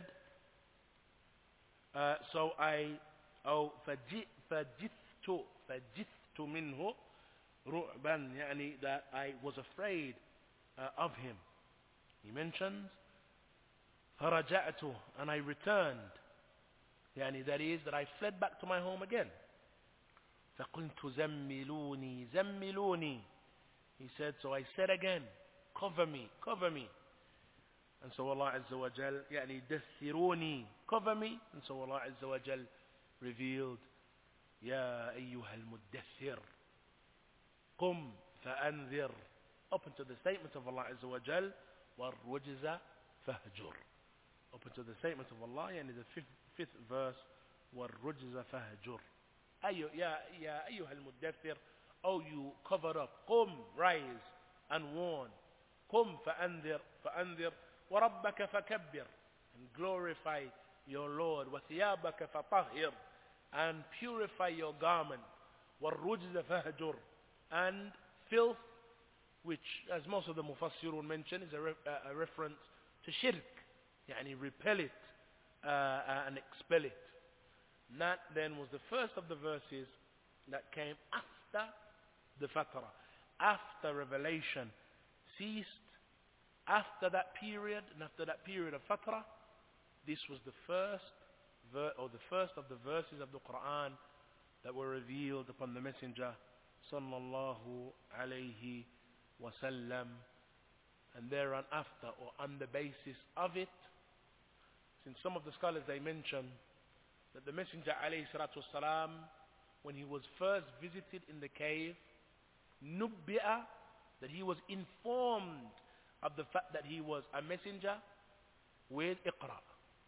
uh, so I, oh, فَجِئْتُ فَجِئْتُ مِنْهُ رُعْبًا, يعني that I was afraid uh, of him. He mentions, فَرَجَعْتُ, and I returned. يعني that is, that I fled back to my home again. فَقُلْتُ زَمِّلُونِي زَمِّلُونِي. He said, so I said again, cover me, cover me. And so Allah Azza wa Jal, يعني دثروني, cover me. And so Allah Azza wa Jal revealed, يا أيها المدثر قم فأنذر, up into the statement of Allah Azza wa Jal, والرجز فهجر, up into the statement of Allah, يعني the fifth, fifth verse, والرجز فهجر. أيها يا يا أيها المدثر, oh you covered up, قم, rise and warn, قم فأنذر فأنذر وربك فكبر, and glorify your Lord, وثيابك فطهر, and purify your garment, والرجز فهجر, and filth, which as most of the mufassirun mention is a, re uh, a reference to shirk, يعني repel it uh, uh, and expel it. And that then was the first of the verses that came after the fatra, after revelation ceased, after that period, and after that period of fatra. This was the first ver or the first of the verses of the Quran that were revealed upon the Messenger sallallahu alayhi wasallam. And thereon after, or on the basis of it, since some of the scholars they mention that the Messenger alayhi salatu wasalam, when he was first visited in the cave, nubbi'a, that he was informed of the fact that he was a messenger with Iqra.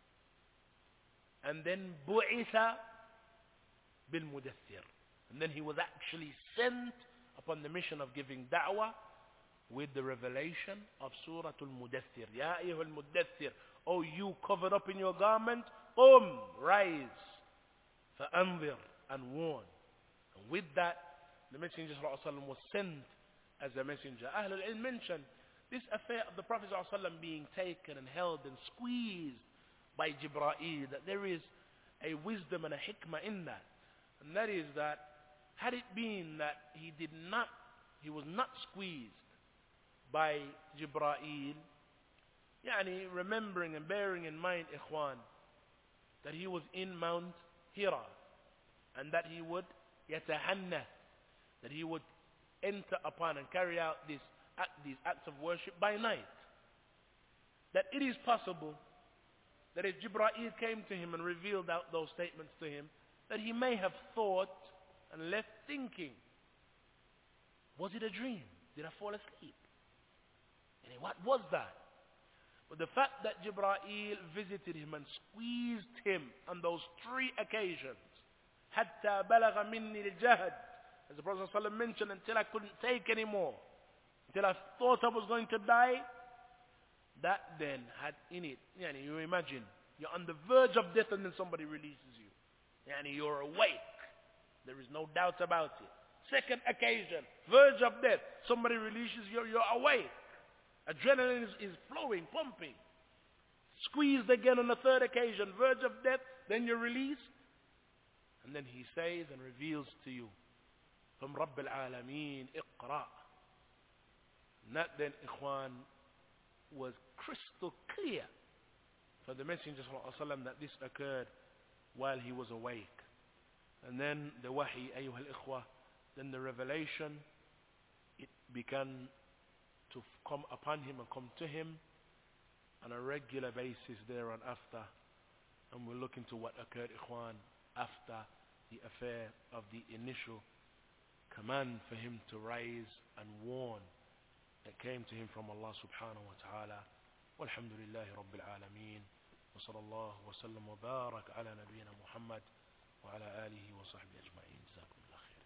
And then bu'itha bil mudaththir, and then he was actually sent upon the mission of giving da'wah with the revelation of Surah Al-Mudaththir. Ya ayyuha al-mudaththir, oh you covered up in your garment, qum, rise, fa'anzir, and warn. And with that, the Messenger ﷺ was sent as a messenger. Ahlul Ilm mentioned this affair of the Prophet ﷺ being taken and held and squeezed by Jibreel, that there is a wisdom and a hikmah in that. And that is that, had it been that he did not, he was not squeezed by Jibreel, yani remembering and bearing in mind, ikhwan, that he was in Mount Hira, and that he would yatahannath, that he would enter upon and carry out this act, these acts of worship by night. That it is possible that if Jibreel came to him and revealed out those statements to him, that he may have thought and left thinking, was it a dream? Did I fall asleep? And what was that? But the fact that Jibreel visited him and squeezed him on those three occasions, حَتَّى بَلَغَ مِنِّي الْجَهَدِ, as the Prophet ﷺ mentioned, until I couldn't take any more, until I thought I was going to die, that then had in it, yani you imagine, you're on the verge of death and then somebody releases you. Yani you're awake. There is no doubt about it. Second occasion, verge of death, somebody releases you, you're awake. Adrenaline is, is flowing, pumping. Squeezed again on the third occasion, verge of death, then you're released. And then he says and reveals to you, from Rabb al-Alameen, Iqra. And that then, ikhwan, was crystal clear for the Messenger ﷺ that this occurred while he was awake. And then the wahi, ayyuha al-ikhwa, then the revelation, it began to come upon him and come to him on a regular basis there and after. And we'll look into what occurred, ikhwan, after the affair of the initial command for him to rise and warn that came to him from Allah subhanahu wa ta'ala. Walhamdulillahi Rabbil Alameen. Wa sallallahu wa sallam wa barak ala nabiyyina Muhammad wa ala alihi wa sahbihi ajma'in. Jazakumullah khair.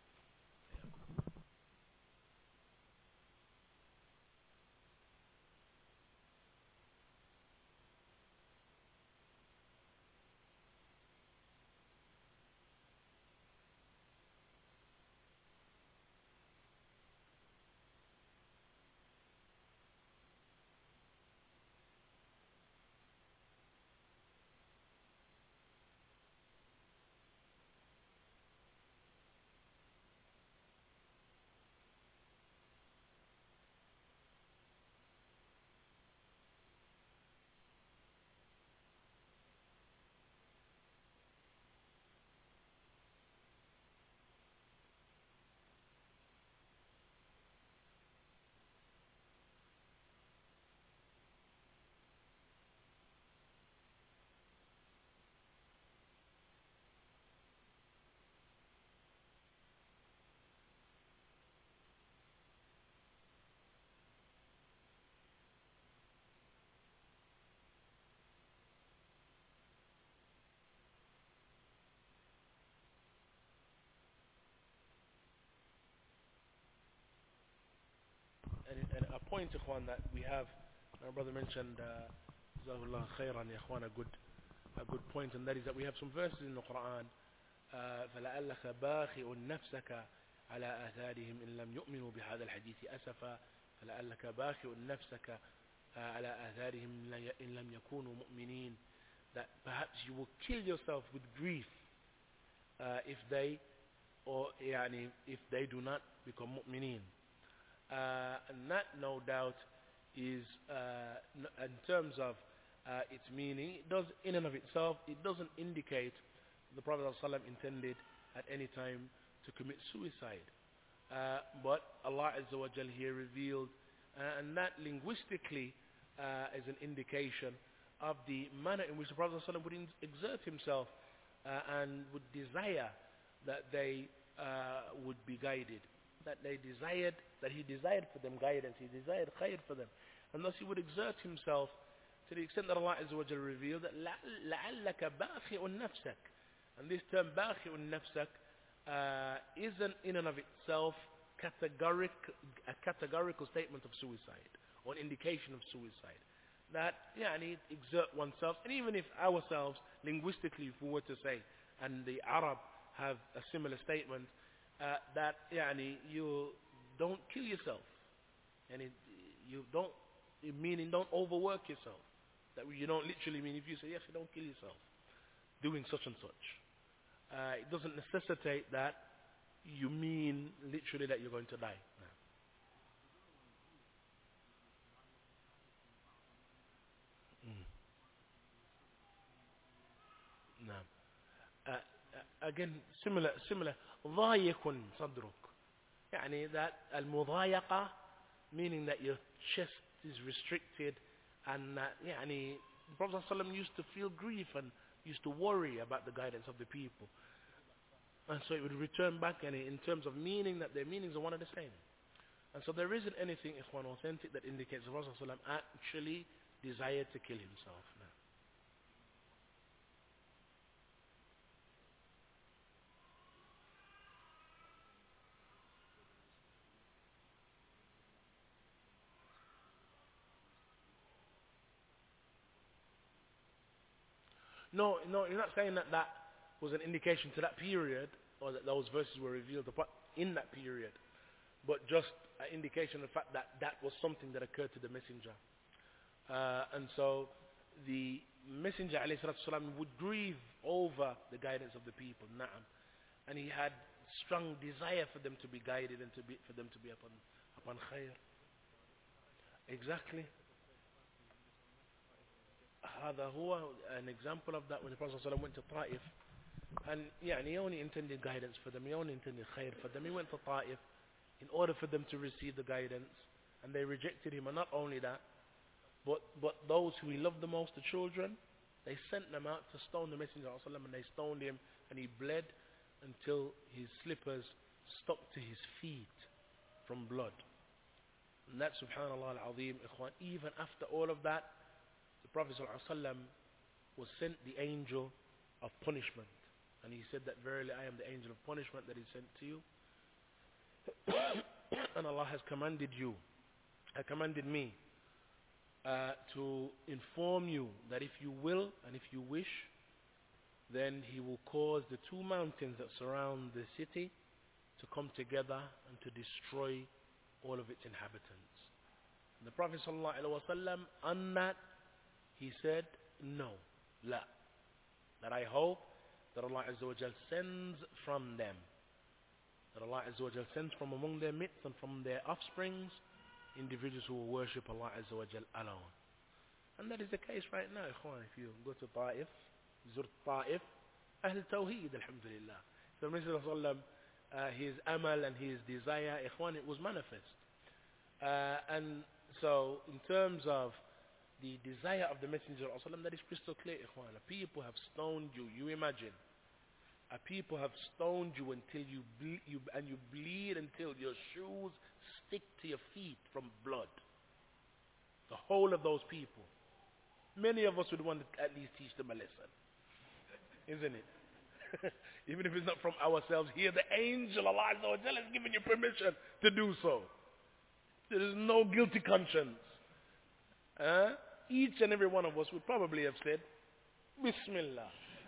And, and a point, Ikhwan, that we have, our brother mentioned, Jazahullah khairan, ya Ikhwan, a good, a good point, and that is that we have some verses in the Quran, فَلَعَلَّكَ بَاخِعٌ نَفْسَكَ عَلَى آثَارِهِمْ إِن لَمْ يُؤْمِنُوا بِهَذَا الْحَدِيثِ أَسَفًا فَلَعَلَّكَ بَاخِعٌ نَفْسَكَ عَلَى آثَارِهِمْ إِن لَمْ يَكُونُوا مُؤْمِنِينَ, that perhaps you will kill yourself with grief uh, if they, or يعني, if they do not become mu'mineen. Uh, and that, no doubt, is uh, in terms of uh, its meaning, it does in and of itself, it doesn't indicate the Prophet ﷺ intended at any time to commit suicide. Uh, but Allah Azza wa Jal here revealed, uh, and that linguistically uh, is an indication of the manner in which the Prophet ﷺ would exert himself uh, and would desire that they uh, would be guided. That they desired, that he desired for them guidance, he desired khair for them. And thus he would exert himself to the extent that Allah Azza wa Jalla revealed that لَعَلَّكَ بَاخِعٌ نَفْسَكَ. And this term بَاخِعٌ نَفْسَكَ uh, isn't in and of itself categoric, a categorical statement of suicide or an indication of suicide. That, yeah, and exert oneself, and even if ourselves, linguistically, if we were to say, and the Arab have a similar statement, Uh, that يعني, you don't kill yourself, and it, you don't, meaning don't overwork yourself. That you don't literally mean if you say yes, you don't kill yourself doing such and such. Uh, it doesn't necessitate that you mean literally that you're going to die. No. Mm. No. Uh, uh, again, similar, similar. ضايق صدرك. يعني that المضايقة, meaning that your chest is restricted, and that يعني the Prophet ﷺ used to feel grief and used to worry about the guidance of the people, and so it would return back, and in terms of meaning, that their meanings are one and the same. And so there isn't anything, Ikhwan, authentic that indicates the Prophet ﷺ actually desired to kill himself. No. No, no, you're not saying that that was an indication to that period, or that those verses were revealed in that period, but just an indication of the fact that that was something that occurred to the messenger. Uh, and so the messenger ﷺ would grieve over the guidance of the people, na'am, and he had strong desire for them to be guided and to be, for them to be upon upon khair. Exactly. هذا هو an example of that, when the Prophet ﷺ went to Taif, and يعني, he only intended guidance for them, he only intended khair for them. He went to Taif in order for them to receive the guidance, and they rejected him. And not only that, but but those who he loved the most, the children, they sent them out to stone the Messenger ﷺ, and they stoned him, and he bled, until his slippers stuck to his feet from blood. And that, subhanallah al-azim, ikhwan, even after all of that, the Prophet ﷺ was sent the angel of punishment. And he said that, verily I am the angel of punishment that is sent to you. And Allah has commanded you, has commanded me uh, to inform you that if you will and if you wish, then He will cause the two mountains that surround the city to come together and to destroy all of its inhabitants. And the Prophet ﷺ, on that, he said, no, la, that I hope that Allah Azza wa Jal sends from them, that Allah Azza wa Jal sends from among their midst and from their offsprings individuals who will worship Allah Azza wa Jal alone. And that is the case right now, ikhwan. If you go to Ta'if, Zurt Ta'if, Ahl Tawheed, alhamdulillah. So Messenger Sallallahu uh, his amal and his desire, ikhwan, it was manifest. Uh, and so in terms of the desire of the Messenger of Allah, that is crystal clear, ikhwan. People have stoned you, you imagine. A people have stoned you until you, ble you and you bleed until your shoes stick to your feet from blood. The whole of those people. Many of us would want to at least teach them a lesson, isn't it? Even if it's not from ourselves, here the angel Allah Azza wa Jalla has given you permission to do so. There is no guilty conscience. Uh, each and every one of us would probably have said, Bismillah.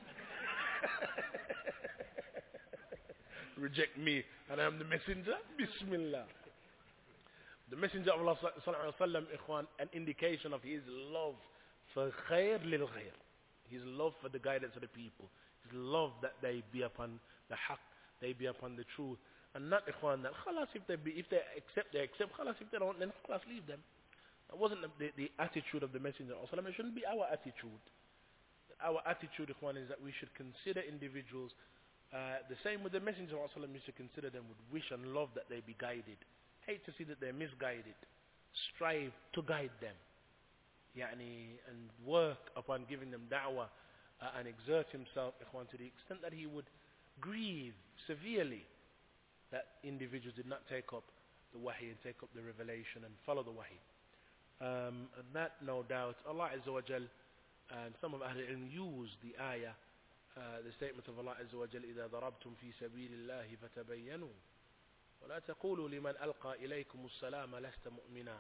Reject me and I am the messenger. Bismillah. The Messenger of Allah Sallallahu Alaihi Wasallam, ikhwan, an indication of his love for khair lil khair. His love for the guidance of the people. His love that they be upon the haqq, they be upon the truth. And not, ikhwan, that khalas, if they, be, if they accept, they accept. Khalas, if they don't, then khalas, leave them. That wasn't the, the attitude of the Messenger of Allah. It shouldn't be our attitude. Our attitude, ikhwan, is that we should consider individuals uh, the same with the Messenger of Allah. We should consider them with wish and love that they be guided. Hate to see that they're misguided. Strive to guide them. Yani, and work upon giving them da'wah uh, and exert himself, ikhwan, to the extent that he would grieve severely that individuals did not take up the wahi and take up the revelation and follow the wahi. Um, and that, no doubt, Allah Azza wa Jal, and some of Ahl al-Ilm use the ayah, uh, the statement of Allah Azza wa Jal, إِذَا ضَرَبْتُمْ فِي سَبِيلِ اللَّهِ فَتَبَيَّنُوا وَلَا تَقُولُوا لِمَنْ أَلْقَى إِلَيْكُمُ السَّلَامَ لَسْتَ مُؤْمِنًا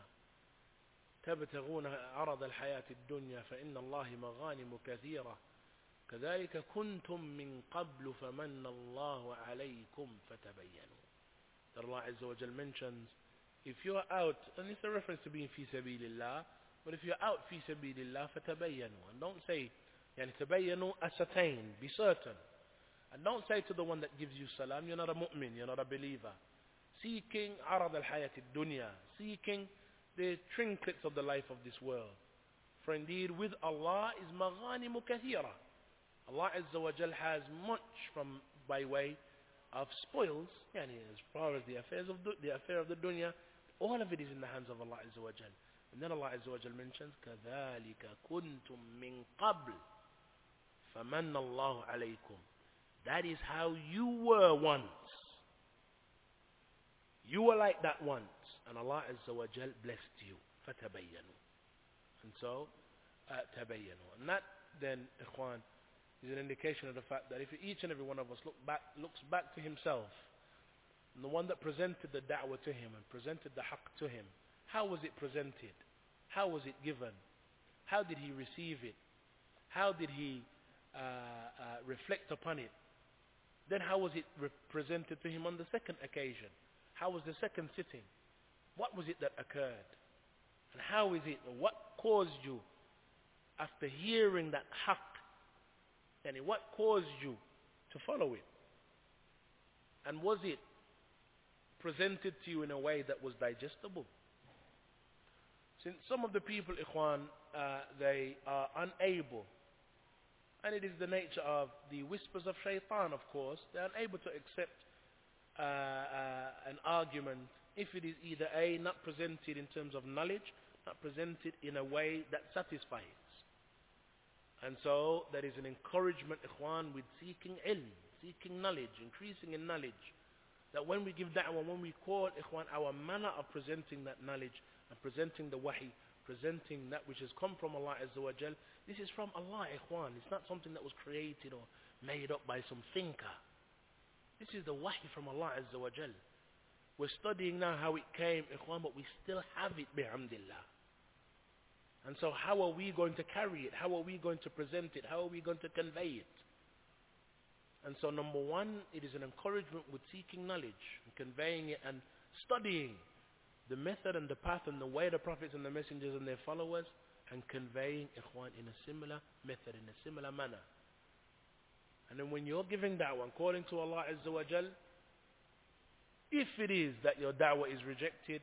تبتغون عرض الحياة الدنيا فإن الله مغانم كثيرة كذلك كنتم من قبل فمن الله عليكم فتبينوا. That Allah Azza wa Jal mentions, if you are out, and it's a reference to being في سبيل الله, but if you're out في سبيل الله فتبينوا, and don't say يعني تبينوا, ascertain, be certain, and don't say to the one that gives you salam, you're not a mu'min, you're not a believer. Seeking عرض الحياة الدنيا, seeking the trinkets of the life of this world. For indeed with Allah is maghanimu kathira. Allah Azza wa Jal has much from by way of spoils, yani as far as the affairs of the, the affair of the dunya, all of it is in the hands of Allah Azza wa Jal. And then Allah Azza wa Jal mentions كَذَلِكَ كُنْتُم مِّن قَبْلِ فَمَنَّ اللَّهُ عَلَيْكُمْ. That is how you were once. You were like that once. And Allah Azza wa Jal blessed you. فَتَبَيَّنُوا. And so, uh, تَبَيَّنُوا. And that then, ikhwan, is an indication of the fact that if each and every one of us look back, looks back to himself, and the one that presented the da'wah to him and presented the haqq to him, how was it presented? How was it given? How did he receive it? How did he uh, uh, reflect upon it? Then how was it presented to him on the second occasion? How was the second sitting? What was it that occurred? And how is it, or what caused you, after hearing that haqq, and what caused you to follow it? And was it presented to you in a way that was digestible? Since some of the people, ikhwan, uh, they are unable, and it is the nature of the whispers of shaitan, of course, they are unable to accept uh, uh, an argument if it is either A, not presented in terms of knowledge, not presented in a way that satisfies. And so there is an encouragement, ikhwan, with seeking ilm, seeking knowledge, increasing in knowledge. That when we give da'wah, when we call ikhwan, our manner of presenting that knowledge and presenting the wahi, presenting that which has come from Allah Azza wa Jal, this is from Allah, ikhwan. It's not something that was created or made up by some thinker. This is the wahi from Allah Azza wa Jal. We're studying now how it came, ikhwan, but we still have it, bihamdillah. And so how are we going to carry it? How are we going to present it? How are we going to convey it? And so number one, it is an encouragement with seeking knowledge, and conveying it and studying the method and the path and the way the prophets and the messengers and their followers, and conveying ikhwan in a similar method, in a similar manner. And then when you're giving da'wah and calling to Allah Azza wa Jal, if it is that your da'wah is rejected,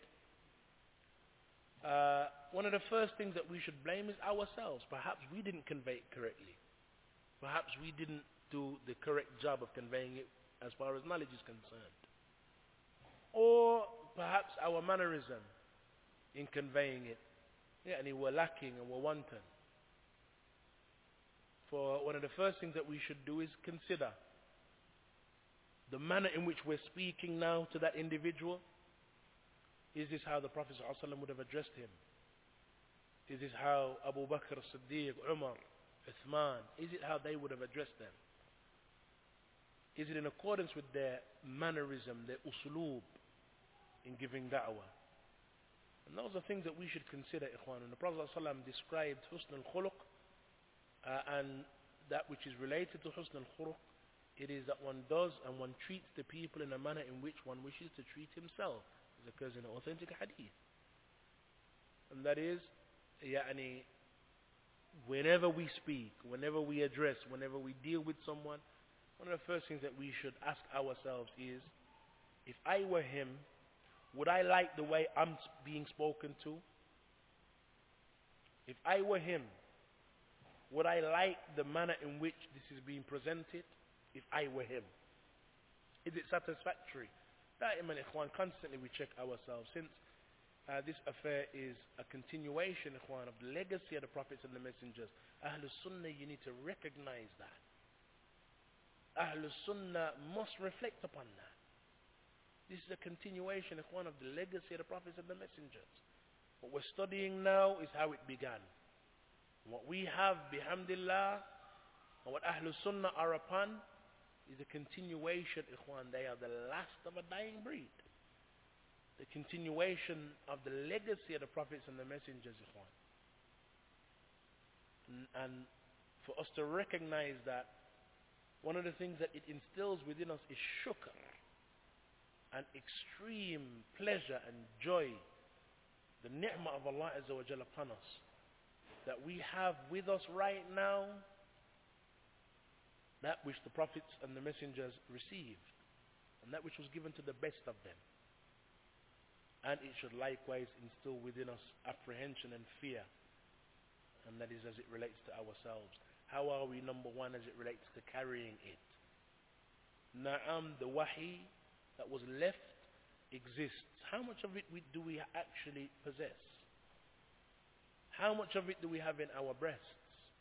uh, one of the first things that we should blame is ourselves. Perhaps we didn't convey it correctly. Perhaps we didn't do the correct job of conveying it as far as knowledge is concerned. Or perhaps our mannerism in conveying it, yeah, and we're lacking and we're wanting. For one of the first things that we should do is consider the manner in which we're speaking now to that individual. Is this how the Prophet ﷺ would have addressed him? Is this how Abu Bakr as-Siddiq, Umar, Uthman, is it how they would have addressed them? Is it in accordance with their mannerism, their usulub in giving da'wah? And those are things that we should consider, ikhwan. And the Prophet ﷺ described husn al-khuluq, uh, and that which is related to husn al-khuluq, it is that one does and one treats the people in a manner in which one wishes to treat himself. It occurs in an authentic hadith. And that is, يعني, whenever we speak, whenever we address, whenever we deal with someone, one of the first things that we should ask ourselves is, if I were him, would I like the way I'm being spoken to? If I were him, would I like the manner in which this is being presented? If I were him, is it satisfactory? Da'iman ikhwan, constantly we check ourselves, since uh, this affair is a continuation, ikhwan, of the legacy of the prophets and the messengers. Ahlul Sunnah, you need to recognize that. Ahlul Sunnah must reflect upon that. This is a continuation, ikhwan, of the legacy of the prophets and the messengers. What we're studying now is how it began. What we have, bihamdillah, and what Ahlul Sunnah are upon, is a continuation, ikhwan. They are the last of a dying breed. The continuation of the legacy of the prophets and the messengers, ikhwan. And, and for us to recognize that, one of the things that it instills within us is shukr, and extreme pleasure and joy, the ni'mah of Allah Azza wa Jalla upon us, that we have with us right now that which the prophets and the messengers received, and that which was given to the best of them. And it should likewise instill within us apprehension and fear, and that is as it relates to ourselves. How are we, number one, as it relates to carrying it? Na'am, the wahi that was left exists. How much of it we, do we actually possess? How much of it do we have in our breasts?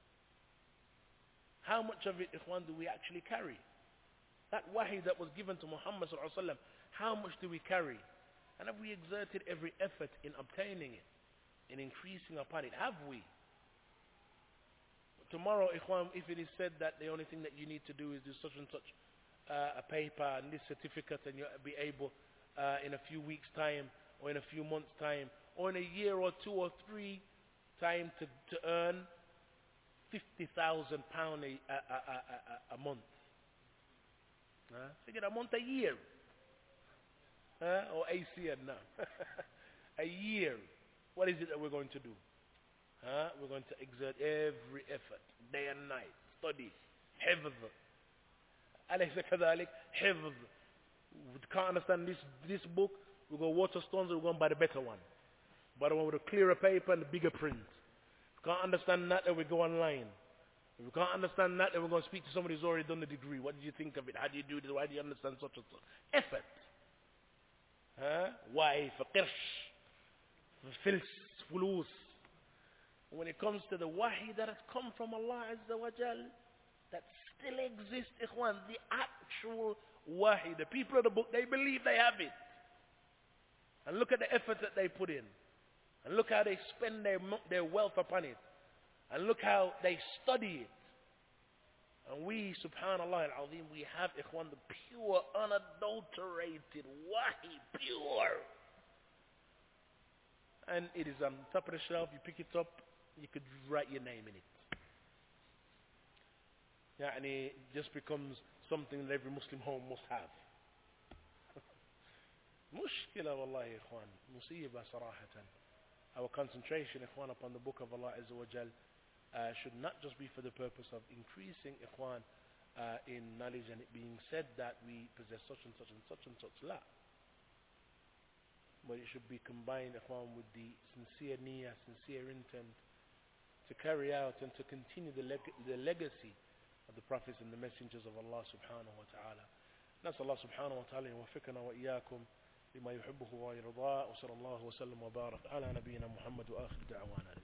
How much of it, ikhwan, do we actually carry? That wahi that was given to Muhammad sallallahu alaihi wasallam, how much do we carry? And have we exerted every effort in obtaining it, in increasing upon it? Have we? Tomorrow, ikhwan, if it is said that the only thing that you need to do is do such and such uh, a paper and this certificate, and you'll be able uh, in a few weeks' time, or in a few months' time, or in a year or two or three time to, to earn fifty thousand pounds a, a, a, a, a month. Uh, figure a month, a year. Uh, or A C N now. A year. What is it that we're going to do? Uh, we're going to exert every effort, day and night, study, hifz. أليس كذلك? حفظ. We can't understand this, this book, we go Waterstones, we're going to buy the better one. Buy the one with a clearer paper and the bigger print. Can't understand that, then we go online. If we can't understand that, then we're going to speak to somebody who's already done the degree. What did you think of it? How do you do this? Why do you understand such and such? Effort. Huh? Why? For qirsh. For fils, fulus. When it comes to the wahi that has come from Allah Azza wa Jal, that still exist, ikhwan, the actual wahi, the people of the book, they believe they have it. And look at the effort that they put in. And look how they spend their, their wealth upon it. And look how they study it. And we, subhanallah al-azim, we have, ikhwan, the pure, unadulterated wahi, pure. And it is on top of the shelf, you pick it up, you could write your name in it. Yeah, and it just becomes something that every Muslim home must have. Mushkila wallahi, ikhwan. Musibah sarahatan. Our concentration, ikhwan, upon the book of Allah Azza wa Jal uh, should not just be for the purpose of increasing, ikhwan, uh, in knowledge and it being said that we possess such and such and such and such. La. But it should be combined, ikhwan, with the sincere niyyah, sincere intent to carry out and to continue the, leg the legacy of the prophets and the messengers of Allah subhanahu wa ta'ala. نسأل الله سبحانه وتعالى يوفقنا وإياكم لما يحبه ويرضاه وصلى الله وسلم وبارك على نبينا محمد وآخر دعوانا.